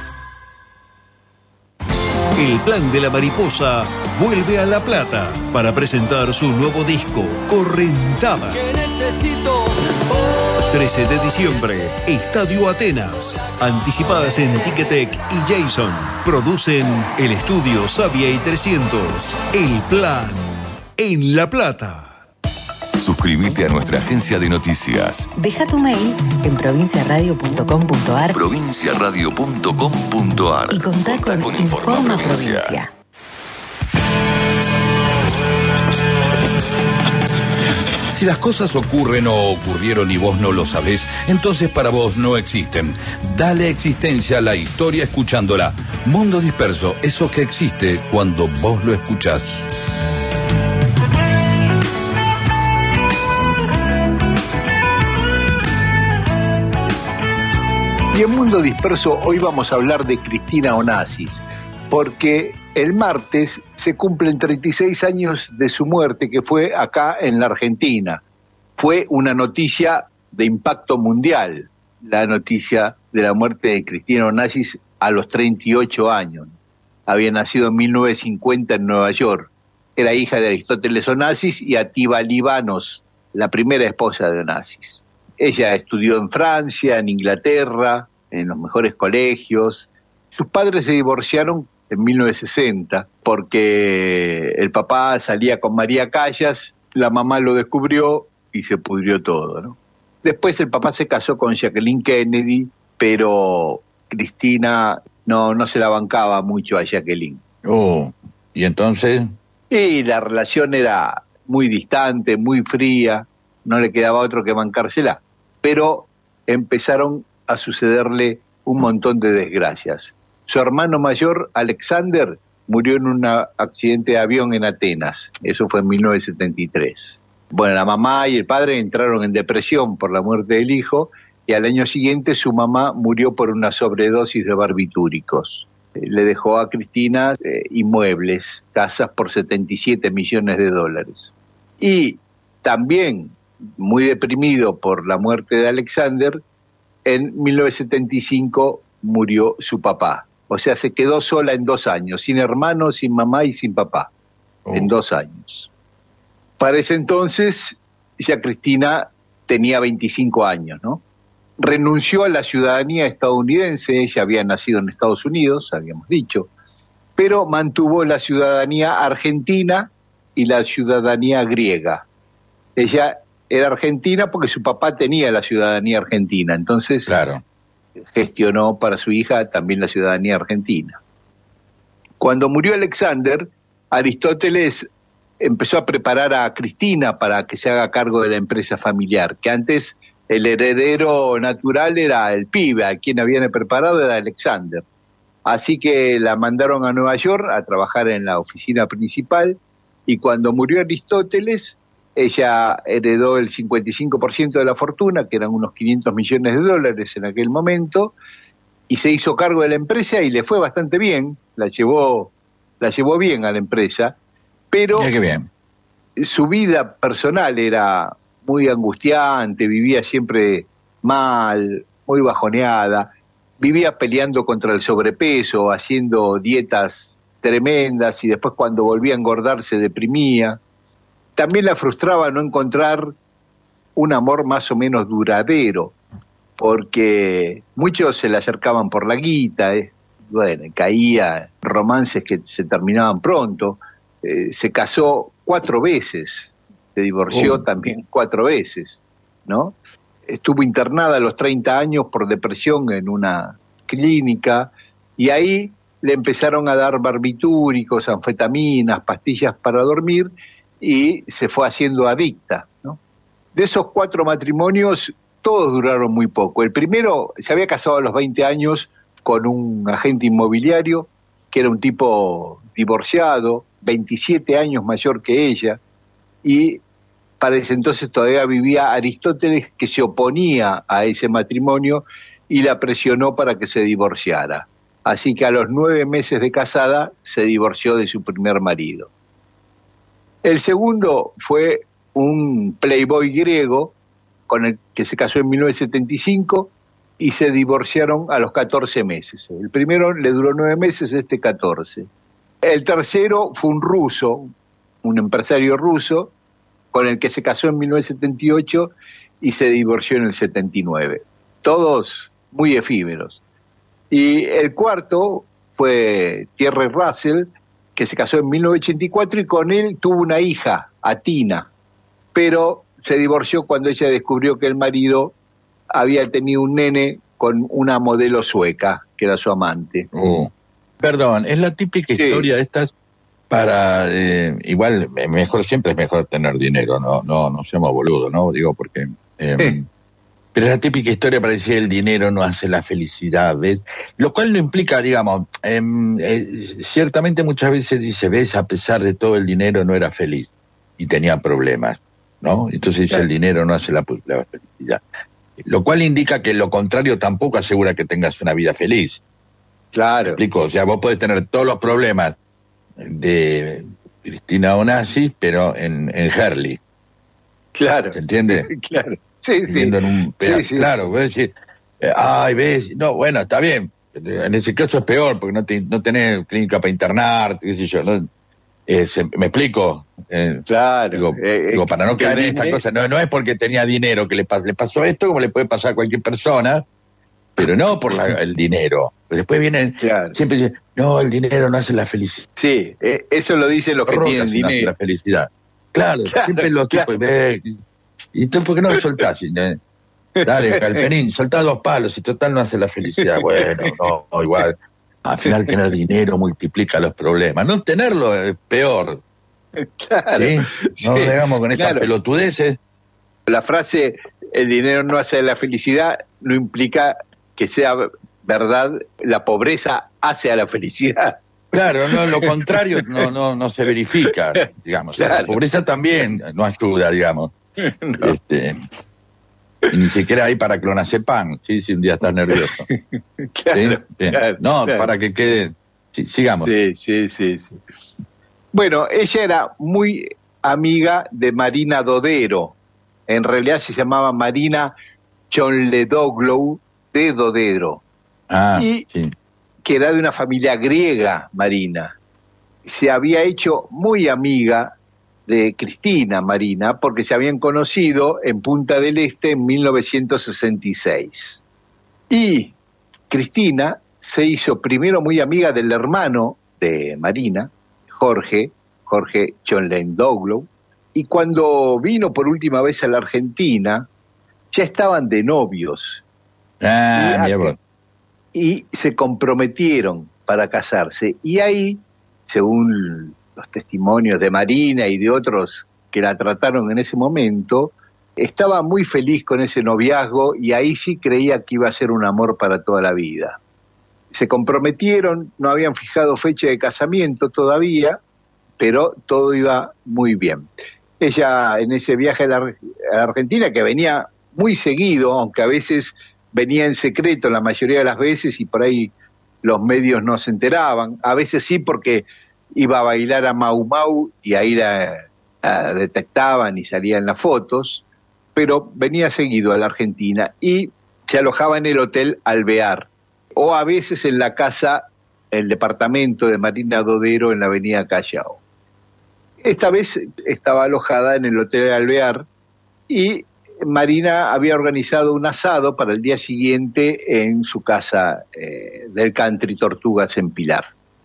Speaker 14: El Plan de la Mariposa vuelve a La Plata para presentar su nuevo disco, Correntada.
Speaker 1: Que necesito
Speaker 14: trece de diciembre, Estadio Atenas. Anticipadas en Ticketek y Jason. Producen el estudio Sabia y trescientos. El Plan en La Plata.
Speaker 2: Suscríbete a nuestra agencia de noticias.
Speaker 5: Deja tu mail en provincia radio punto com punto ar
Speaker 2: provincia radio punto com punto ar
Speaker 5: y contá con, con Informa, Informa Provincia. Provincia.
Speaker 6: Si las cosas ocurren o ocurrieron y vos no lo sabés, entonces para vos no existen. Dale existencia a la historia escuchándola. Mundo Disperso, eso que existe cuando vos lo escuchás.
Speaker 7: Y en Mundo Disperso hoy vamos a hablar de Cristina Onassis, porque el martes se cumplen treinta y seis años de su muerte, que fue acá en la Argentina. Fue una noticia de impacto mundial, la noticia de la muerte de Cristina Onassis a los treinta y ocho años. Había nacido en mil novecientos cincuenta en Nueva York. Era hija de Aristóteles Onassis y Atiba Libanos, la primera esposa de Onassis. Ella estudió en Francia, en Inglaterra, en los mejores colegios. Sus padres se divorciaron en mil novecientos sesenta porque el papá salía con María Callas, la mamá lo descubrió y se pudrió todo, ¿no? Después el papá se casó con Jacqueline Kennedy, pero Cristina no, no se la bancaba mucho a Jacqueline.
Speaker 8: Oh, ¿y entonces?
Speaker 7: Y la relación era muy distante, muy fría, no le quedaba otro que bancársela. Pero empezaron a sucederle un montón de desgracias. Su hermano mayor, Alexander, murió en un accidente de avión en Atenas. Eso fue en mil novecientos setenta y tres. Bueno, la mamá y el padre entraron en depresión por la muerte del hijo y al año siguiente su mamá murió por una sobredosis de barbitúricos. Le dejó a Cristina eh, inmuebles, casas por setenta y siete millones de dólares. Y también, muy deprimido por la muerte de Alexander, en mil novecientos setenta y cinco murió su papá. O sea, se quedó sola en dos años, sin hermanos, sin mamá y sin papá, oh. en dos años. Para ese entonces, ya Cristina tenía veinticinco años, ¿no? Renunció a la ciudadanía estadounidense, ella había nacido en Estados Unidos, habíamos dicho, pero mantuvo la ciudadanía argentina y la ciudadanía griega. Ella era argentina porque su papá tenía la ciudadanía argentina, entonces
Speaker 8: claro.
Speaker 7: gestionó para su hija también la ciudadanía argentina. Cuando murió Alexander, Aristóteles empezó a preparar a Cristina para que se haga cargo de la empresa familiar, que antes el heredero natural era el pibe, a quien habían preparado era Alexander. Así que la mandaron a Nueva York a trabajar en la oficina principal, y cuando murió Aristóteles, ella heredó el cincuenta y cinco por ciento de la fortuna, que eran unos quinientos millones de dólares en aquel momento, y se hizo cargo de la empresa y le fue bastante bien, la llevó, la llevó bien a la empresa, pero
Speaker 8: Mira qué bien.
Speaker 7: Su vida personal era muy angustiante, vivía siempre mal, muy bajoneada, vivía peleando contra el sobrepeso, haciendo dietas tremendas y después cuando volvía a engordar se deprimía. También la frustraba no encontrar un amor más o menos duradero, porque muchos se le acercaban por la guita, eh. bueno, caía romances que se terminaban pronto, eh, se casó cuatro veces, se divorció oh. también cuatro veces, ¿no? Estuvo internada a los treinta años por depresión en una clínica, y ahí le empezaron a dar barbitúricos, anfetaminas, pastillas para dormir, y se fue haciendo adicta, ¿no? De esos cuatro matrimonios, todos duraron muy poco. El primero se había casado a los veinte años con un agente inmobiliario, que era un tipo divorciado, veintisiete años mayor que ella, y para ese entonces todavía vivía Aristóteles, que se oponía a ese matrimonio y la presionó para que se divorciara. Así que a los nueve meses de casada se divorció de su primer marido. El segundo fue un playboy griego con el que se casó en mil novecientos setenta y cinco y se divorciaron a los catorce meses. El primero le duró nueve meses, este catorce. El tercero fue un ruso, un empresario ruso, con el que se casó en mil novecientos setenta y ocho y se divorció en el setenta y nueve. Todos muy efímeros. Y el cuarto fue Thierry Russell, que se casó en mil novecientos ochenta y cuatro y con él tuvo una hija, Atina, pero se divorció cuando ella descubrió que el marido había tenido un nene con una modelo sueca, que era su amante.
Speaker 15: Oh. Perdón, es la típica
Speaker 7: Sí.
Speaker 15: historia de estas para, eh, igual, mejor siempre es mejor tener dinero, no no no seamos boludos, ¿no? Digo, porque... Eh,
Speaker 7: Sí.
Speaker 15: Pero es la típica historia para decir el dinero no hace la felicidad, ¿ves? Lo cual no implica, digamos, eh, eh, ciertamente muchas veces dice, ves, a pesar de todo el dinero no era feliz y tenía problemas, ¿no? Entonces dice,
Speaker 7: Claro.
Speaker 15: el dinero no hace la, la felicidad. Lo cual indica que lo contrario tampoco asegura que tengas una vida feliz.
Speaker 7: Claro.
Speaker 15: ¿Me explico? O sea, vos podés tener todos los problemas de Cristina Onassis, pero en, en Herley.
Speaker 7: Claro.
Speaker 15: ¿Se entiende?
Speaker 7: Claro. Sí, sí.
Speaker 15: Viviendo en un
Speaker 7: Sí,
Speaker 15: peda-
Speaker 7: sí.
Speaker 15: Claro, vos decís, eh, ay, ves, no, bueno, está bien. En ese caso es peor, porque no, te, no tenés clínica para internar, qué sé yo, ¿no? Eh, se- ¿Me explico? Eh,
Speaker 7: Claro.
Speaker 15: Digo,
Speaker 7: Eh,
Speaker 15: digo, para no
Speaker 7: que
Speaker 15: caer en
Speaker 7: el
Speaker 15: esta
Speaker 7: dinero-
Speaker 15: cosa, no, no es porque tenía dinero que le, pas- le pasó esto, como le puede pasar a cualquier persona, pero no por la- el dinero. Después vienen,
Speaker 7: Claro.
Speaker 15: siempre dicen, no, el dinero no hace la felicidad.
Speaker 7: Sí, eh, eso lo dicen los que
Speaker 15: Rocas
Speaker 7: tienen
Speaker 15: no hace
Speaker 7: dinero.
Speaker 15: la felicidad. Claro,
Speaker 7: Claro,
Speaker 15: siempre los
Speaker 7: claro.
Speaker 15: tipos, ve, ¿y tú por qué no lo soltás? Y, eh, Dale, Calpenín, soltá dos palos y total no hace la felicidad. Bueno, no, no, igual. Al final tener dinero multiplica los problemas. No tenerlo es peor.
Speaker 7: Claro.
Speaker 15: ¿Sí? No
Speaker 7: Sí,
Speaker 15: digamos con estas
Speaker 7: claro.
Speaker 15: pelotudeces.
Speaker 7: La frase, el dinero no hace la felicidad, no implica que sea verdad, la pobreza hace a la felicidad.
Speaker 15: Claro, no, lo contrario no, no, no se verifica, digamos.
Speaker 7: Claro.
Speaker 15: La pobreza también no ayuda, digamos.
Speaker 7: No.
Speaker 15: Este, y ni siquiera hay para clonazepam, ¿sí? Si un día estás nervioso.
Speaker 7: Claro,
Speaker 15: ¿Sí? Bien.
Speaker 7: claro,
Speaker 15: No,
Speaker 7: claro.
Speaker 15: para que quede... Sí, sigamos.
Speaker 7: Sí, sí, sí, sí. Bueno, ella era muy amiga de Marina Dodero. En realidad se llamaba Marina Chonledoglu de Dodero.
Speaker 15: Ah,
Speaker 7: Y-
Speaker 15: sí.
Speaker 7: que era de una familia griega, Marina. Se había hecho muy amiga de Cristina Marina porque se habían conocido en Punta del Este en mil novecientos sesenta y seis. Y Cristina se hizo primero muy amiga del hermano de Marina, Jorge, Jorge Chonledoglu, y cuando vino por última vez a la Argentina, ya estaban de novios.
Speaker 15: Ah,
Speaker 7: Y
Speaker 15: mira
Speaker 7: acá-
Speaker 15: vos.
Speaker 7: y se comprometieron para casarse. Y ahí, según los testimonios de Marina y de otros que la trataron en ese momento, estaba muy feliz con ese noviazgo y ahí sí creía que iba a ser un amor para toda la vida. Se comprometieron, no habían fijado fecha de casamiento todavía, pero todo iba muy bien. Ella en ese viaje a la, Ar- a la Argentina, que venía muy seguido, aunque a veces venía en secreto la mayoría de las veces y por ahí los medios no se enteraban, a veces sí porque iba a bailar a Mau Mau y ahí la, la detectaban y salían las fotos, pero venía seguido a la Argentina y se alojaba en el Hotel Alvear, o a veces en la casa, el departamento de Marina Dodero en la avenida Callao. Esta vez estaba alojada en el Hotel Alvear y Marina había organizado un asado para el día siguiente en su casa eh, del Country Tortugas en Pilar.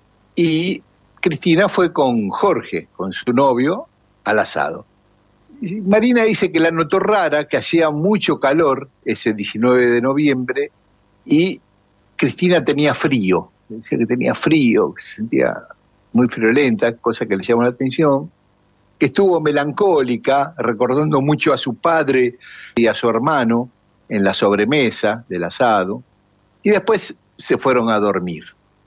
Speaker 7: Y Cristina fue con Jorge, con su novio, al asado. Y Marina dice que la notó rara, que hacía mucho calor ese diecinueve de noviembre y Cristina tenía frío, decía que tenía frío, que se sentía muy friolenta, cosa que le llamó la atención, que estuvo melancólica, recordando mucho a su padre y a su hermano en la sobremesa del asado, y después se fueron a dormir.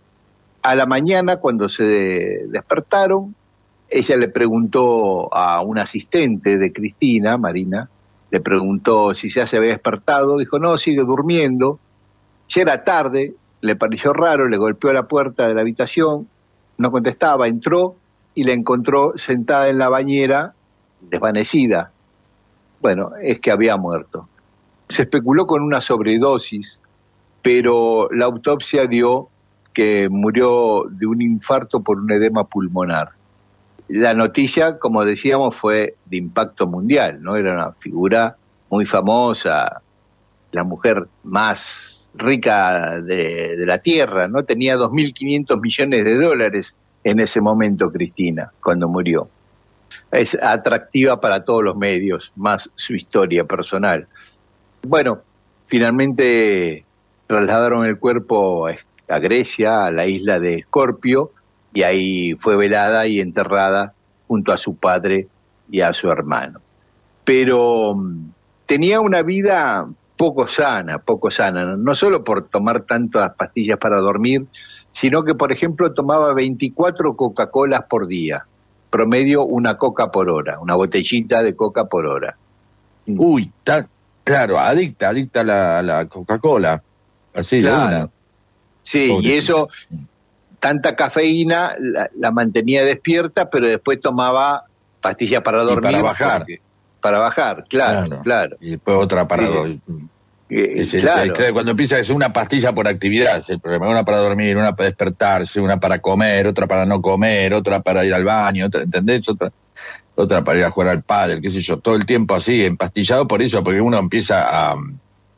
Speaker 7: A la mañana, cuando se despertaron, ella le preguntó a un asistente de Cristina, Marina, le preguntó si ya se había despertado, dijo, no, sigue durmiendo. Ya era tarde, le pareció raro, le golpeó a la puerta de la habitación, no contestaba, entró y la encontró sentada en la bañera, desvanecida. Bueno, es que había muerto. Se especuló con una sobredosis, pero la autopsia dio que murió de un infarto por un edema pulmonar. La noticia, como decíamos, fue de impacto mundial, ¿no? Era una figura muy famosa, la mujer más rica de, de la Tierra, ¿no? Tenía dos mil quinientos millones de dólares en ese momento, Cristina, cuando murió. Es atractiva para todos los medios, más su historia personal. Bueno, finalmente trasladaron el cuerpo a Grecia, a la isla de Escorpio, y ahí fue velada y enterrada junto a su padre y a su hermano. Pero um, tenía una vida poco sana, poco sana, no solo por tomar tantas pastillas para dormir, sino que, por ejemplo, tomaba veinticuatro Coca-Colas por día, promedio una coca por hora, una botellita de coca por hora.
Speaker 15: Uy, ta, claro, adicta, adicta a la, a la Coca-Cola. Así,
Speaker 7: claro.
Speaker 15: De una.
Speaker 7: Sí, Pobre. Y eso, tanta cafeína la, la mantenía despierta, pero después tomaba pastillas para dormir.
Speaker 15: Y para bajar.
Speaker 7: Porque, para bajar, claro, claro, claro.
Speaker 15: Y después otra para dormir. Eh, es, claro. Es, cuando empieza es una pastilla por actividad, es el problema. Una para dormir, una para despertarse, una para comer, otra para no comer, otra para ir al baño, otra, ¿entendés? Otra, otra para ir a jugar al pádel, qué sé yo, todo el tiempo así, empastillado por eso, porque uno empieza a,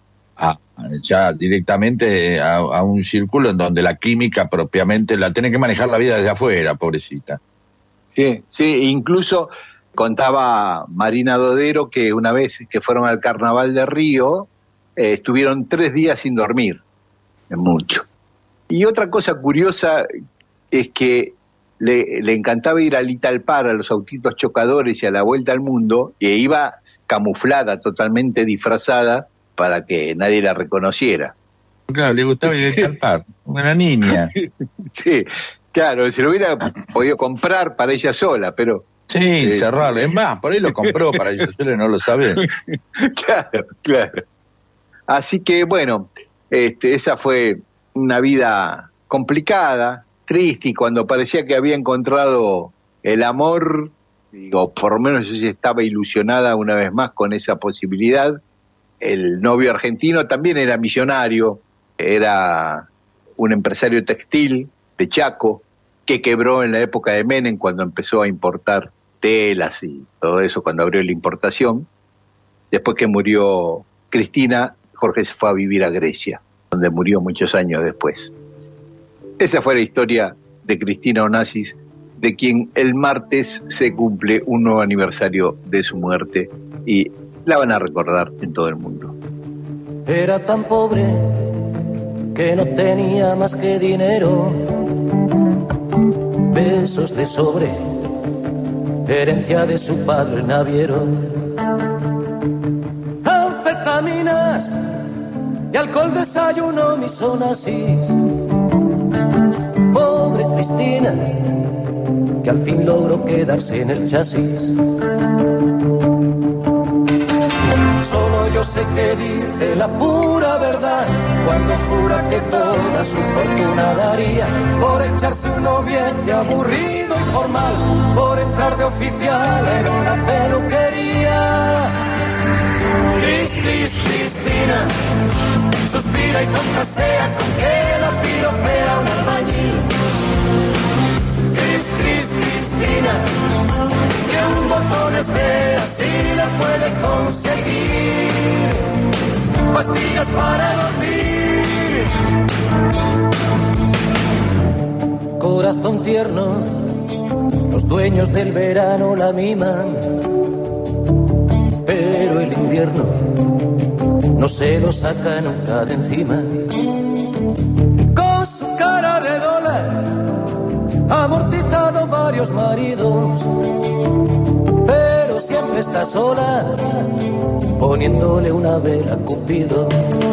Speaker 15: a ya directamente a, a un círculo en donde la química propiamente la tiene que manejar la vida desde afuera, pobrecita.
Speaker 7: Sí, sí, incluso contaba Marina Dodero que una vez que fueron al Carnaval de Río, Eh, estuvieron tres días sin dormir, es mucho. Y otra cosa curiosa es que le, le encantaba ir al Italpar, a los autitos chocadores y a la vuelta al mundo, e iba camuflada, totalmente disfrazada, para que nadie la reconociera.
Speaker 15: Claro, le gustaba ir al Italpar, una niña.
Speaker 7: Sí, claro, se lo hubiera podido comprar para ella sola, pero...
Speaker 15: Sí, eh, cerrarlo. Es más, por ahí lo compró para ella sola y no lo sabe.
Speaker 7: Claro, claro. Así que, bueno, este, esa fue una vida complicada, triste, y cuando parecía que había encontrado el amor, digo, por lo menos ella estaba ilusionada una vez más con esa posibilidad. El novio argentino también era millonario, era un empresario textil de Chaco, que quebró en la época de Menem cuando empezó a importar telas y todo eso, cuando abrió la importación. Después que murió Cristina, Jorge se fue a vivir a Grecia, donde murió muchos años después. Esa fue la historia de Cristina Onassis, de quien el martes se cumple un nuevo aniversario de su muerte y la van a recordar en todo el mundo.
Speaker 16: Era tan pobre que no tenía más que dinero, besos de sobre, herencia de su padre naviero. Anfetaminas y alcohol desayuno mis Onassis. Pobre Cristina, que al fin logró quedarse en el chasis. Solo yo sé que dice la pura verdad cuando jura que toda su fortuna daría por echarse un noviete aburrido y formal, por entrar de oficial en una peluquería. Cris, Cris, Cristina suspira y fantasea con que la piropea un albañil. Cris, Cris, Cristina, que un botón espera si la puede conseguir. Pastillas para dormir. Corazón tierno, los dueños del verano la miman, pero el invierno no se lo saca nunca de encima. ha amortizado varios maridos, pero siempre está sola, poniéndole una vela a Cupido.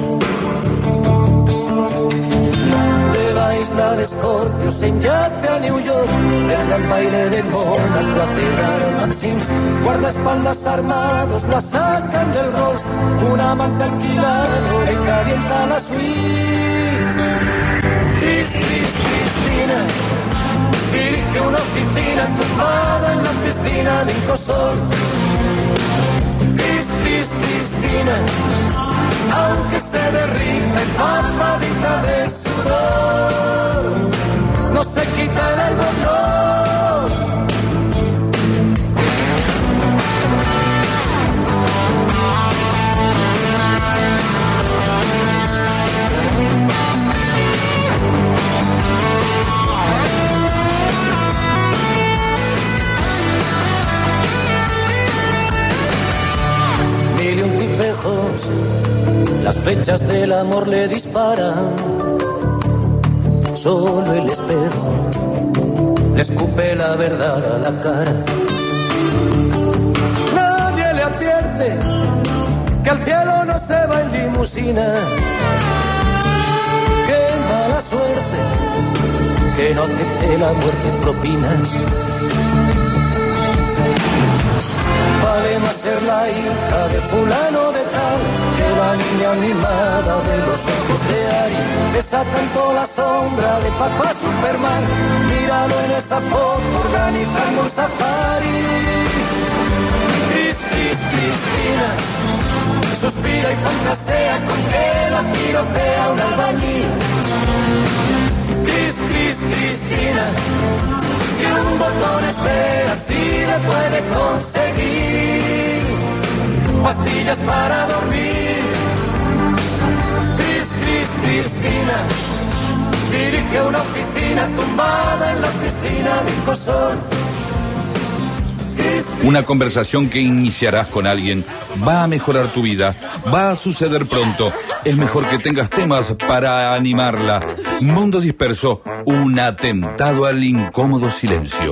Speaker 16: De la isla de Escorpios en yate a New York, del gran baile de Mónaco a cenar a Maxim's, guardaespaldas armados la sacan del Rolls, un amante alquilado le calienta la suite. Cris, Cris, Cristina dirige una oficina tumbada en la piscina de Incosol. Cris, Cris, Cristina, aunque se derrita empapadita de sudor, no se quita el albornoz. Mil y un tipejos, las flechas del amor le disparan. Solo el espejo le escupe la verdad a la cara. Nadie le advierte que al cielo no se va en limusina. Qué mala suerte que no acepte la muerte en propinas. Vale más ser la hija de fulano de tal que la niña mimada de los ojos de Ari. Pesa tanto la sombra de papá Superman, míralo en esa foto organizando un safari. Cris, Cris, Cristina suspira y fantasea con que la piropea un albañil. Cris, Cris, Cristina, que un botón espera si le puede conseguir pastillas para dormir. Cris, Cris, Cristina dirige una oficina tumbada en la piscina de Incosol.
Speaker 6: Una conversación que iniciarás con alguien va a mejorar tu vida, va a suceder pronto. Es mejor que tengas temas para animarla. Mundo Disperso, un atentado al incómodo silencio.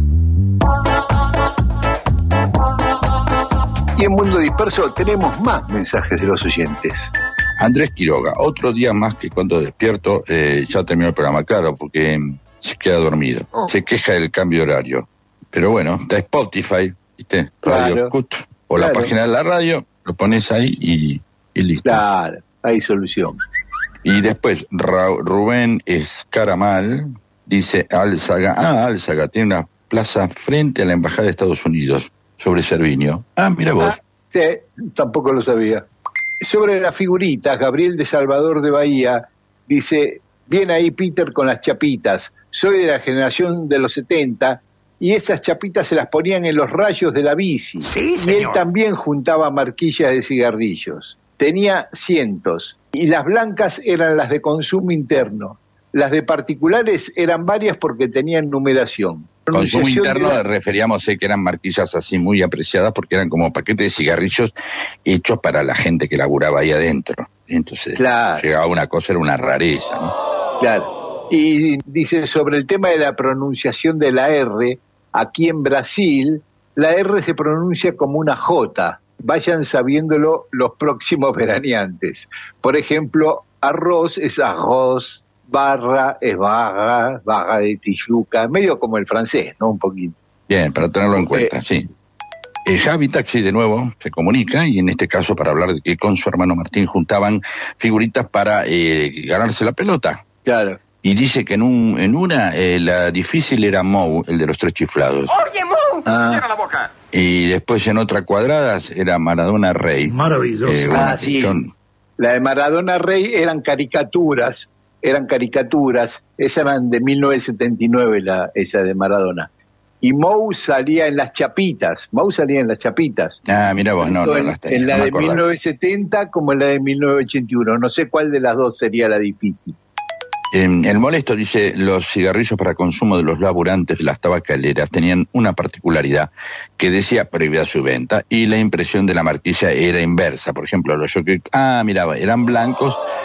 Speaker 7: Y en Mundo Disperso tenemos más mensajes de los oyentes.
Speaker 8: Andrés Quiroga, otro día más que cuando despierto, eh, ya terminó el programa, claro, porque se queda dormido. Oh. Se queja del cambio de horario. Pero bueno, está Spotify, ¿viste? Radio
Speaker 7: Claro.
Speaker 8: Cut, o la
Speaker 7: Claro.
Speaker 8: página de la radio, lo pones ahí y, y listo.
Speaker 7: Claro, hay solución.
Speaker 8: Y después Ra- Rubén Escaramal dice, Álzaga, ah, Álzaga tiene una plaza frente a la Embajada de Estados Unidos, sobre Cerviño. Ah, mira vos.
Speaker 7: Ah, sí, tampoco lo sabía. Sobre las figuritas, Gabriel de Salvador de Bahía dice, bien ahí Peter con las chapitas, soy de la generación de los setenta y esas chapitas se las ponían en los rayos de la bici.
Speaker 17: Sí,
Speaker 7: y él
Speaker 17: señor.
Speaker 7: también juntaba marquillas de cigarrillos. Tenía cientos y las blancas eran las de consumo interno. Las de particulares eran varias porque tenían numeración.
Speaker 8: Consumo
Speaker 7: Pronunciación
Speaker 8: interno
Speaker 7: de la-
Speaker 8: referíamos sé que eran marquillas así muy apreciadas porque eran como paquetes de cigarrillos hechos para la gente que laburaba ahí adentro. Entonces
Speaker 7: Claro.
Speaker 8: llegaba una cosa, era una rareza, ¿no?
Speaker 7: Claro. Y dice sobre el tema de la pronunciación de la R, aquí en Brasil, la R se pronuncia como una J. Vayan sabiéndolo los próximos veraneantes. Por ejemplo, arroz es arroz, barra es barra, barra de Tijuca, medio como el francés, ¿no? Un poquito.
Speaker 8: Bien, para tenerlo en cuenta, sí. Eh, Javi Taxi de nuevo se comunica y en este caso para hablar de que con su hermano Martín juntaban figuritas para eh, ganarse la pelota.
Speaker 7: Claro.
Speaker 8: Y dice que en un en una eh, la difícil era Mou, el de los tres chiflados.
Speaker 17: Oye, Mo,
Speaker 7: Ah.
Speaker 17: cierra la boca.
Speaker 8: Y después en otra cuadrada era Maradona Rey.
Speaker 7: Maravilloso.
Speaker 8: Eh, bueno,
Speaker 7: Ah, sí.
Speaker 8: son-
Speaker 7: La de Maradona Rey eran caricaturas, eran caricaturas, esas eran de mil novecientos setenta y nueve, la, esa de Maradona. Y Mou salía en las chapitas, Mou salía en las chapitas.
Speaker 8: Ah, mira vos, no,
Speaker 7: Tanto
Speaker 8: no
Speaker 7: en,
Speaker 8: las tenía,
Speaker 7: en la
Speaker 8: no me
Speaker 7: de
Speaker 8: acordaba.
Speaker 7: mil novecientos setenta como en la de mil novecientos ochenta y uno, no sé cuál de las dos sería la difícil.
Speaker 8: Eh, el molesto dice, los cigarrillos para consumo de los laburantes de las tabacaleras tenían una particularidad que decía prohibida su venta y la impresión de la marquilla era inversa. Por ejemplo, los Jockey, ah, miraba, eran blancos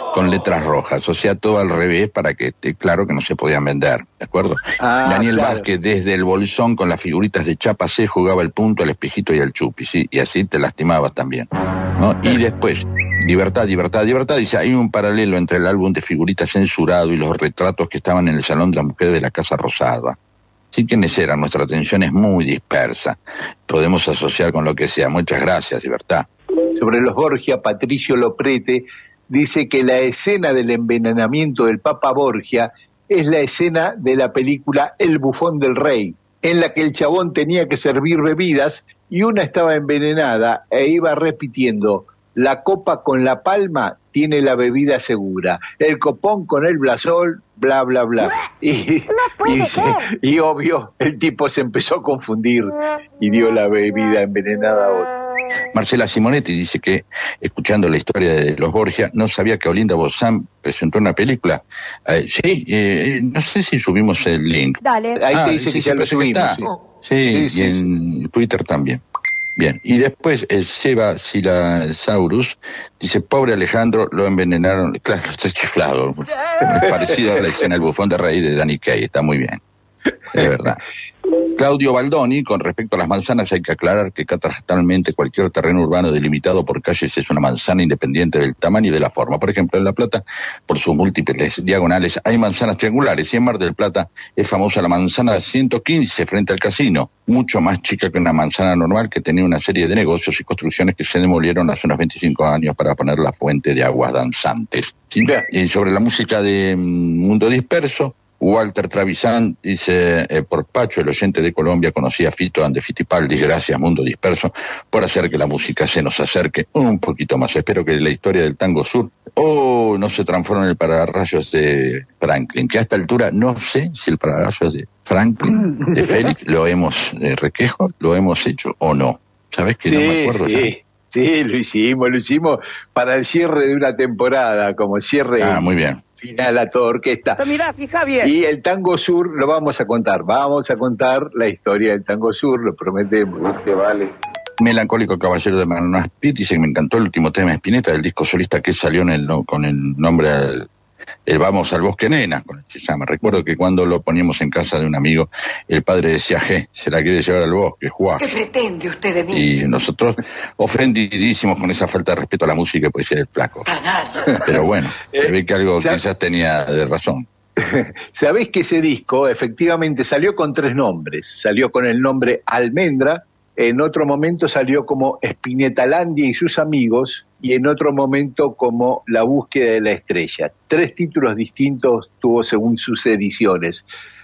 Speaker 15: con letras rojas, o sea, todo al revés para que esté claro que no se podían vender, ¿de acuerdo?
Speaker 7: Ah,
Speaker 15: Daniel
Speaker 7: claro.
Speaker 15: Vázquez desde el bolsón con las figuritas de chapa C jugaba el punto, el espejito y el chupi, ¿sí? Y así te lastimabas también, ¿no? Y después, libertad, libertad, libertad, dice, hay un paralelo entre el álbum de figuritas censurado y los retratos que estaban en el Salón de la Mujer de la Casa Rosada. Sí, ¿quiénes eran? Nuestra atención es muy dispersa. Podemos asociar con lo que sea. Muchas gracias, Libertad.
Speaker 7: Sobre los Borgia, Patricio Loprete dice que la escena del envenenamiento del Papa Borgia es la escena de la película El Bufón del Rey, en la que el chabón tenía que servir bebidas y una estaba envenenada e iba repitiendo: la copa con la palma tiene la bebida segura, el copón con el blasol, bla, bla, bla. Y, y, se- y obvio, el tipo se empezó a confundir y dio la bebida envenenada a otro.
Speaker 15: Marcela Simonetti dice que, escuchando la historia de los Borgia, no sabía que Olinda Bozán presentó una película. Eh, sí, eh, no sé si subimos el link.
Speaker 1: Dale.
Speaker 7: Ahí
Speaker 15: Ah,
Speaker 7: te dice
Speaker 15: sí,
Speaker 7: que
Speaker 15: sí,
Speaker 7: ya lo
Speaker 15: parece que
Speaker 7: subimos.
Speaker 15: está.
Speaker 7: Sí.
Speaker 15: Sí,
Speaker 7: Sí, sí,
Speaker 15: y en Twitter también. Bien, y después el Seba Silasaurus dice, pobre Alejandro, lo envenenaron, claro, está chiflado, es parecido a la escena del Bufón de Rey de Danny Kaye, está muy bien, es verdad. Claudio Baldoni, con respecto a las manzanas, hay que aclarar que catastralmente cualquier terreno urbano delimitado por calles es una manzana independiente del tamaño y de la forma. Por ejemplo, en La Plata, por sus múltiples diagonales, hay manzanas triangulares, y en Mar del Plata es famosa la manzana ciento quince frente al casino, mucho más chica que una manzana normal que tenía una serie de negocios y construcciones que se demolieron hace unos veinticinco años para poner la fuente de aguas danzantes. ¿Sí? Y sobre la música de mm, Mundo Disperso, Walter Travisán dice, eh, por Pacho, el oyente de Colombia, conocía a Fito and the Fitipaldi, gracias Mundo Disperso, por hacer que la música se nos acerque un poquito más. Espero que la historia del tango sur, oh, no se transforme en el pararrayos de Franklin, que a esta altura no sé si el pararrayos de Franklin, de Félix, lo hemos, de Requejo, lo hemos hecho o no. ¿Sabes que no me acuerdo ya?
Speaker 7: sí, sí, lo hicimos, lo hicimos para el cierre de una temporada, como cierre
Speaker 15: Ah, muy bien.
Speaker 7: final a toda orquesta.
Speaker 1: Mirá, fija bien.
Speaker 7: Y el tango sur lo vamos a contar, vamos a contar la historia del tango sur, lo prometemos. Más te vale.
Speaker 15: Melancólico Caballero de Manuel Pitt dice que me encantó el último tema de Spinetta del disco solista que salió en el, no, con el nombre el, el Vamos al Bosque Nena, con el que se llama. Recuerdo que cuando lo poníamos en casa de un amigo, el padre decía, je, se la quiere llevar al bosque, Juá.
Speaker 17: ¿Qué pretende usted de mí?
Speaker 15: Y nosotros ofendidísimos con esa falta de respeto a la música y poesía del flaco.
Speaker 17: Canalla.
Speaker 15: Pero bueno, se ve que algo
Speaker 7: ya-
Speaker 15: quizás tenía de razón.
Speaker 7: Sabés que ese disco efectivamente salió con tres nombres. Salió con el nombre Almendra, en otro momento salió como Spinetalandia y sus amigos, y en otro momento como La búsqueda de la estrella. Tres títulos distintos tuvo según sus ediciones.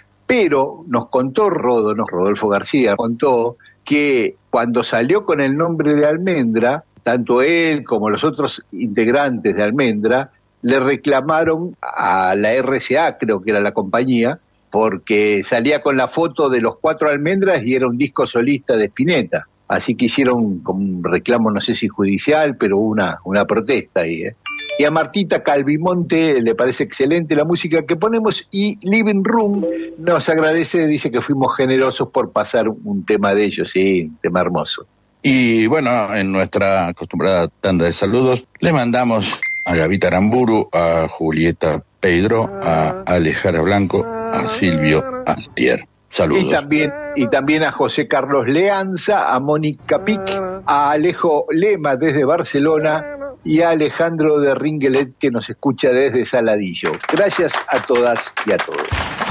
Speaker 7: Pero nos contó Rodo, nos Rodolfo García, contó que cuando salió con el nombre de Almendra, tanto él como los otros integrantes de Almendra le reclamaron a la R C A, creo que era la compañía, porque salía con la foto de los cuatro almendras y era un disco solista de Spinetta. Así que hicieron como un reclamo, no sé si judicial, pero una, una protesta ahí. ¿eh? Y a Martita Calvimonte le parece excelente la música que ponemos, y Living Room nos agradece, dice que fuimos generosos por pasar un tema de ellos, sí, un tema hermoso.
Speaker 15: Y bueno, en nuestra acostumbrada tanda de saludos, le mandamos a Gavita Aramburu, a Julieta Pedro, a Alejara Blanco, a Silvio Astier. Saludos.
Speaker 7: Y también, y también a José Carlos Leanza, a Mónica Pic, a Alejo Lema desde Barcelona y a Alejandro de Ringelet, que nos escucha desde Saladillo. Gracias a todas y a todos.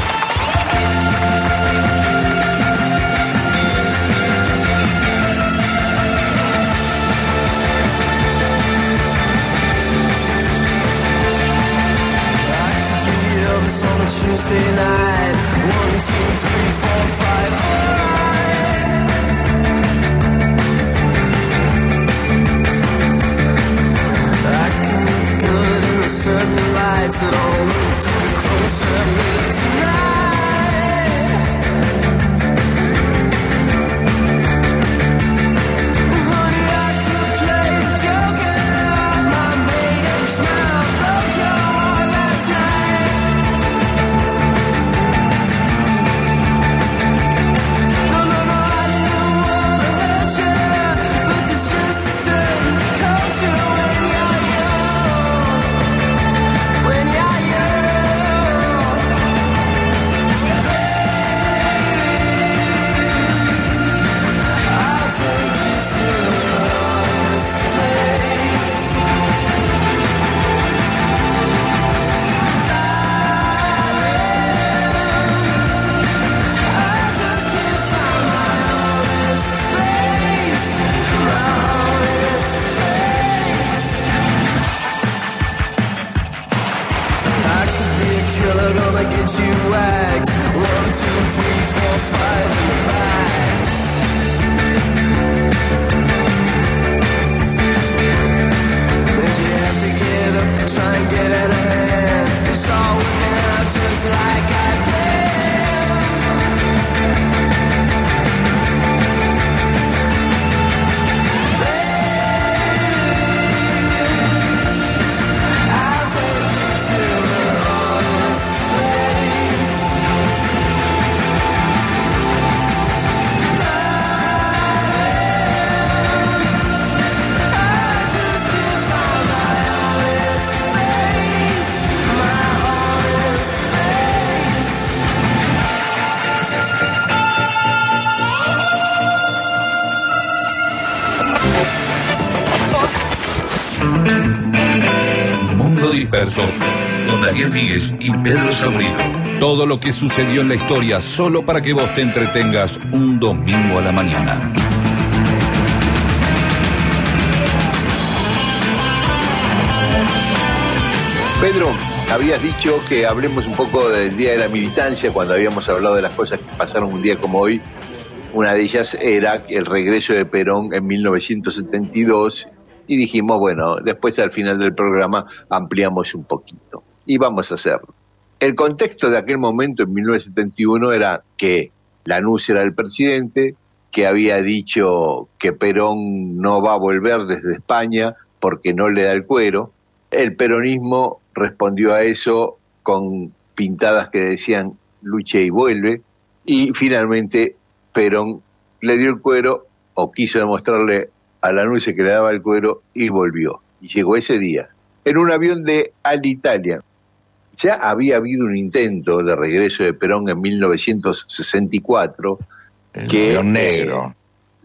Speaker 9: On a Tuesday night, one, two, three, four, five, alright. I can look good in the certain lights, so don't look too close at me tonight. Honey, I could play the joker, my maiden smile broke your heart last night. get you whacked. One, two, three, four, five, and back. Then you have to get up to try and get out of hand. It's all working out just like I
Speaker 6: Mundo Disperso, con Daniel Víguez y Pedro Saurino. Todo lo que sucedió en la historia solo para que vos te entretengas un domingo a la mañana.
Speaker 7: Pedro, habías dicho que hablemos un poco del Día de la Militancia cuando habíamos hablado de las cosas que pasaron un día como hoy. Una de ellas era el regreso de Perón en mil novecientos setenta y dos y dijimos, bueno, después al final del programa ampliamos un poquito y vamos a hacerlo. El contexto de aquel momento en mil novecientos setenta y uno era que Lanús era el presidente, que había dicho que Perón no va a volver desde España porque no le da el cuero. El peronismo respondió a eso con pintadas que decían luche y vuelve, y finalmente Perón le dio el cuero, o quiso demostrarle a Lanús que le daba el cuero, y volvió. Y llegó ese día, en un avión de Alitalia. Ya había habido un intento de regreso de Perón en mil novecientos sesenta y cuatro.
Speaker 15: El
Speaker 7: que,
Speaker 15: avión negro.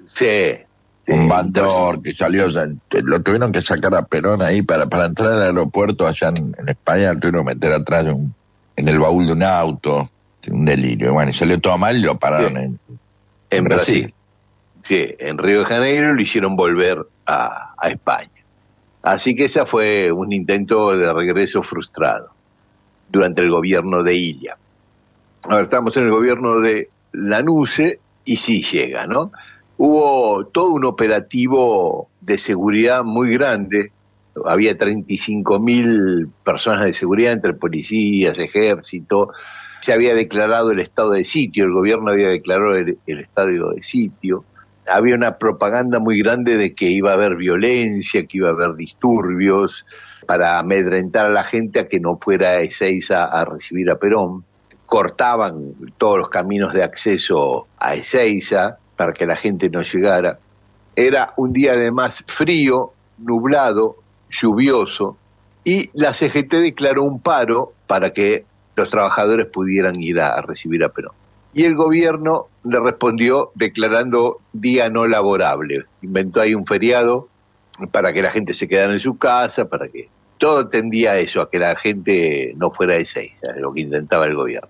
Speaker 7: Eh, sí.
Speaker 15: Un bandor que salió, o sea, lo tuvieron que sacar a Perón ahí para, para entrar al aeropuerto allá en, en España, lo tuvieron que meter atrás de un, en el baúl de un auto, un delirio. Bueno, y salió todo mal y lo pararon sí. en, en,
Speaker 7: en Brasil. Brasil. Sí, en Río de Janeiro lo hicieron volver a, a España. Así que ese fue un intento de regreso frustrado durante el gobierno de Illa. Ahora estamos en el gobierno de Lanuse y sí llega, ¿no? Hubo todo un operativo de seguridad muy grande. Había treinta y cinco mil personas de seguridad entre policías, ejército. Se había declarado el estado de sitio, el gobierno había declarado el, el estado de sitio. Había una propaganda muy grande de que iba a haber violencia, que iba a haber disturbios, para amedrentar a la gente a que no fuera a Ezeiza a recibir a Perón. Cortaban todos los caminos de acceso a Ezeiza para que la gente no llegara. Era un día además frío, nublado, lluvioso, y la C G T declaró un paro para que los trabajadores pudieran ir a, a recibir a Perón. Y el gobierno le respondió declarando día no laborable. Inventó ahí un feriado para que la gente se quedara en su casa, para que todo tendía a eso, a que la gente no fuera a Ezeiza, lo que intentaba el gobierno.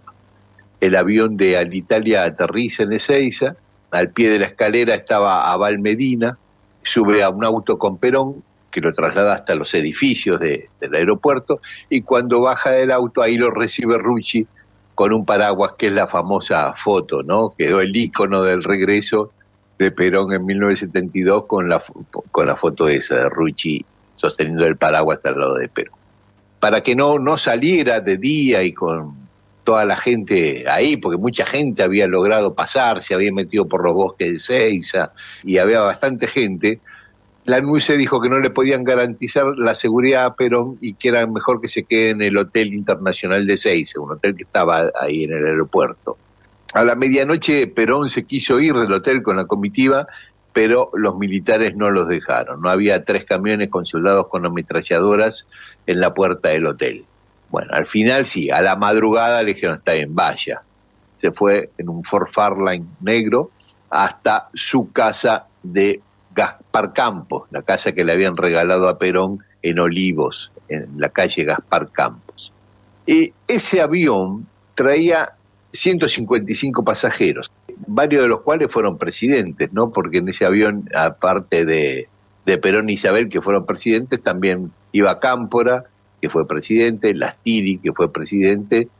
Speaker 7: El avión de Alitalia aterriza en Ezeiza, al pie de la escalera estaba Abal Medina, sube a un auto con Perón, que lo traslada hasta los edificios de, del aeropuerto, y cuando baja del auto ahí lo recibe Rucci con un paraguas, que es la famosa foto, ¿no? Quedó el ícono del regreso de Perón en mil novecientos setenta y dos con la, con la foto esa de Rucci sosteniendo el paraguas al lado de Perón. Para que no, no saliera de día y con toda la gente ahí, porque mucha gente había logrado pasar, se había metido por los bosques de Ezeiza y había bastante gente, Lanuse dijo que no le podían garantizar la seguridad a Perón y que era mejor que se quede en el Hotel Internacional de Ezeiza, un hotel que estaba ahí en el aeropuerto. A la medianoche Perón se quiso ir del hotel con la comitiva, pero los militares no los dejaron. No había tres camiones con soldados con ametralladoras en la puerta del hotel. Bueno, al final sí, a la madrugada le dijeron, está bien, vaya. Se fue en un Ford Fairlane negro hasta su casa de Gaspar Campos, la casa que le habían regalado a Perón en Olivos, en la calle Gaspar Campos. Y ese avión traía ciento cincuenta y cinco pasajeros, varios de los cuales fueron presidentes, ¿no? Porque en ese avión, aparte de, de Perón y Isabel, que fueron presidentes, también iba Cámpora, que fue presidente, Lastiri, que fue presidente,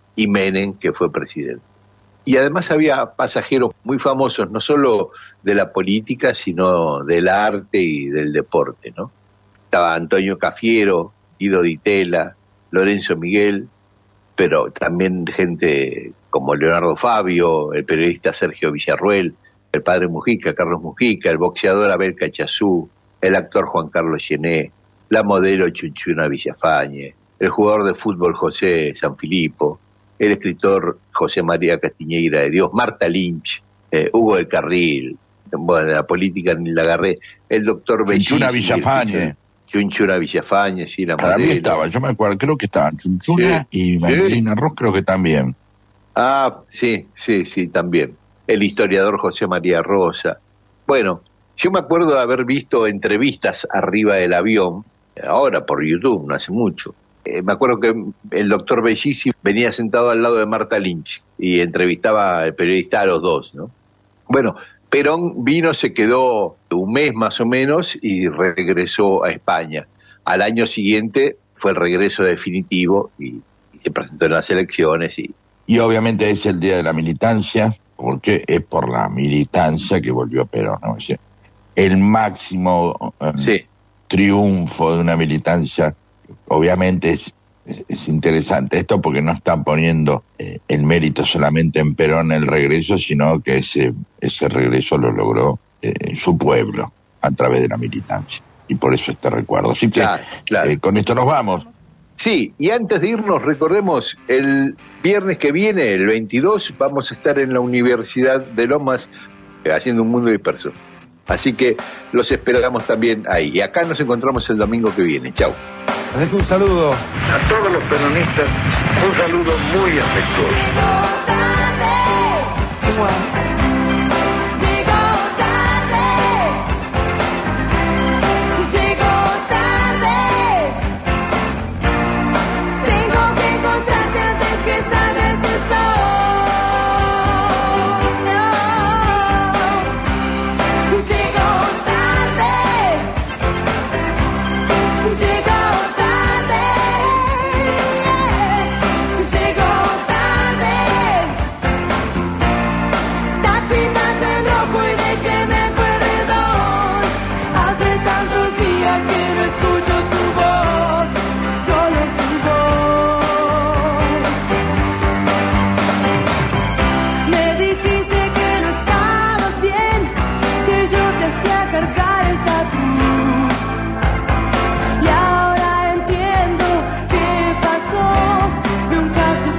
Speaker 7: y Menem, que fue presidente. Y además había pasajeros muy famosos, no solo de la política, sino del arte y del deporte, ¿no? Estaba Antonio Cafiero, Guido Di Tella, Lorenzo Miguel, pero también gente como Leonardo Fabio, el periodista Sergio Villarruel, el padre Mujica, Carlos Mujica, el boxeador Abel Cachazú, el actor Juan Carlos Gené, la modelo Chunchuna Villafañe, el jugador de fútbol José Sanfilippo, el escritor José María Castiñeira de Dios, Marta Lynch, eh, Hugo del Carril, bueno, la política ni la agarré, el doctor
Speaker 15: Chunchuna Villafañe.
Speaker 7: Chunchuna Villafañe, sí, la
Speaker 15: Para
Speaker 7: modelo.
Speaker 15: mí estaba, yo me acuerdo, creo que estaban Chunchuna
Speaker 7: Sí.
Speaker 15: y Magdalena Ross, creo que también.
Speaker 7: Ah, sí, sí, sí, también. El historiador José María Rosa. Bueno, yo me acuerdo de haber visto entrevistas arriba del avión, ahora por YouTube, no hace mucho. Eh, me acuerdo que el doctor Bellissi venía sentado al lado de Marta Lynch y entrevistaba al periodista a los dos, ¿no? Bueno, Perón vino, se quedó un mes más o menos y regresó a España. Al año siguiente fue el regreso definitivo y, y se presentó en las elecciones. Y,
Speaker 15: Y obviamente es el Día de la Militancia, porque es por la militancia que volvió Perón, ¿no? O sea, el máximo um,
Speaker 7: sí.
Speaker 15: triunfo de una militancia, obviamente es, es, es interesante esto porque no están poniendo eh, el mérito solamente en Perón el regreso, sino que ese, ese regreso lo logró eh, su pueblo a través de la militancia. Y por eso este recuerdo. Así que
Speaker 7: Claro, claro.
Speaker 15: eh, con esto nos vamos.
Speaker 7: Sí, y antes de irnos, recordemos, el viernes que viene, el veintidós, vamos a estar en la Universidad de Lomas eh, haciendo un mundo disperso. Así que los esperamos también ahí. Y acá nos encontramos el domingo que viene. Chau.
Speaker 18: Les dejo un saludo
Speaker 19: A todos los peronistas, un saludo muy afectuoso.
Speaker 1: Well,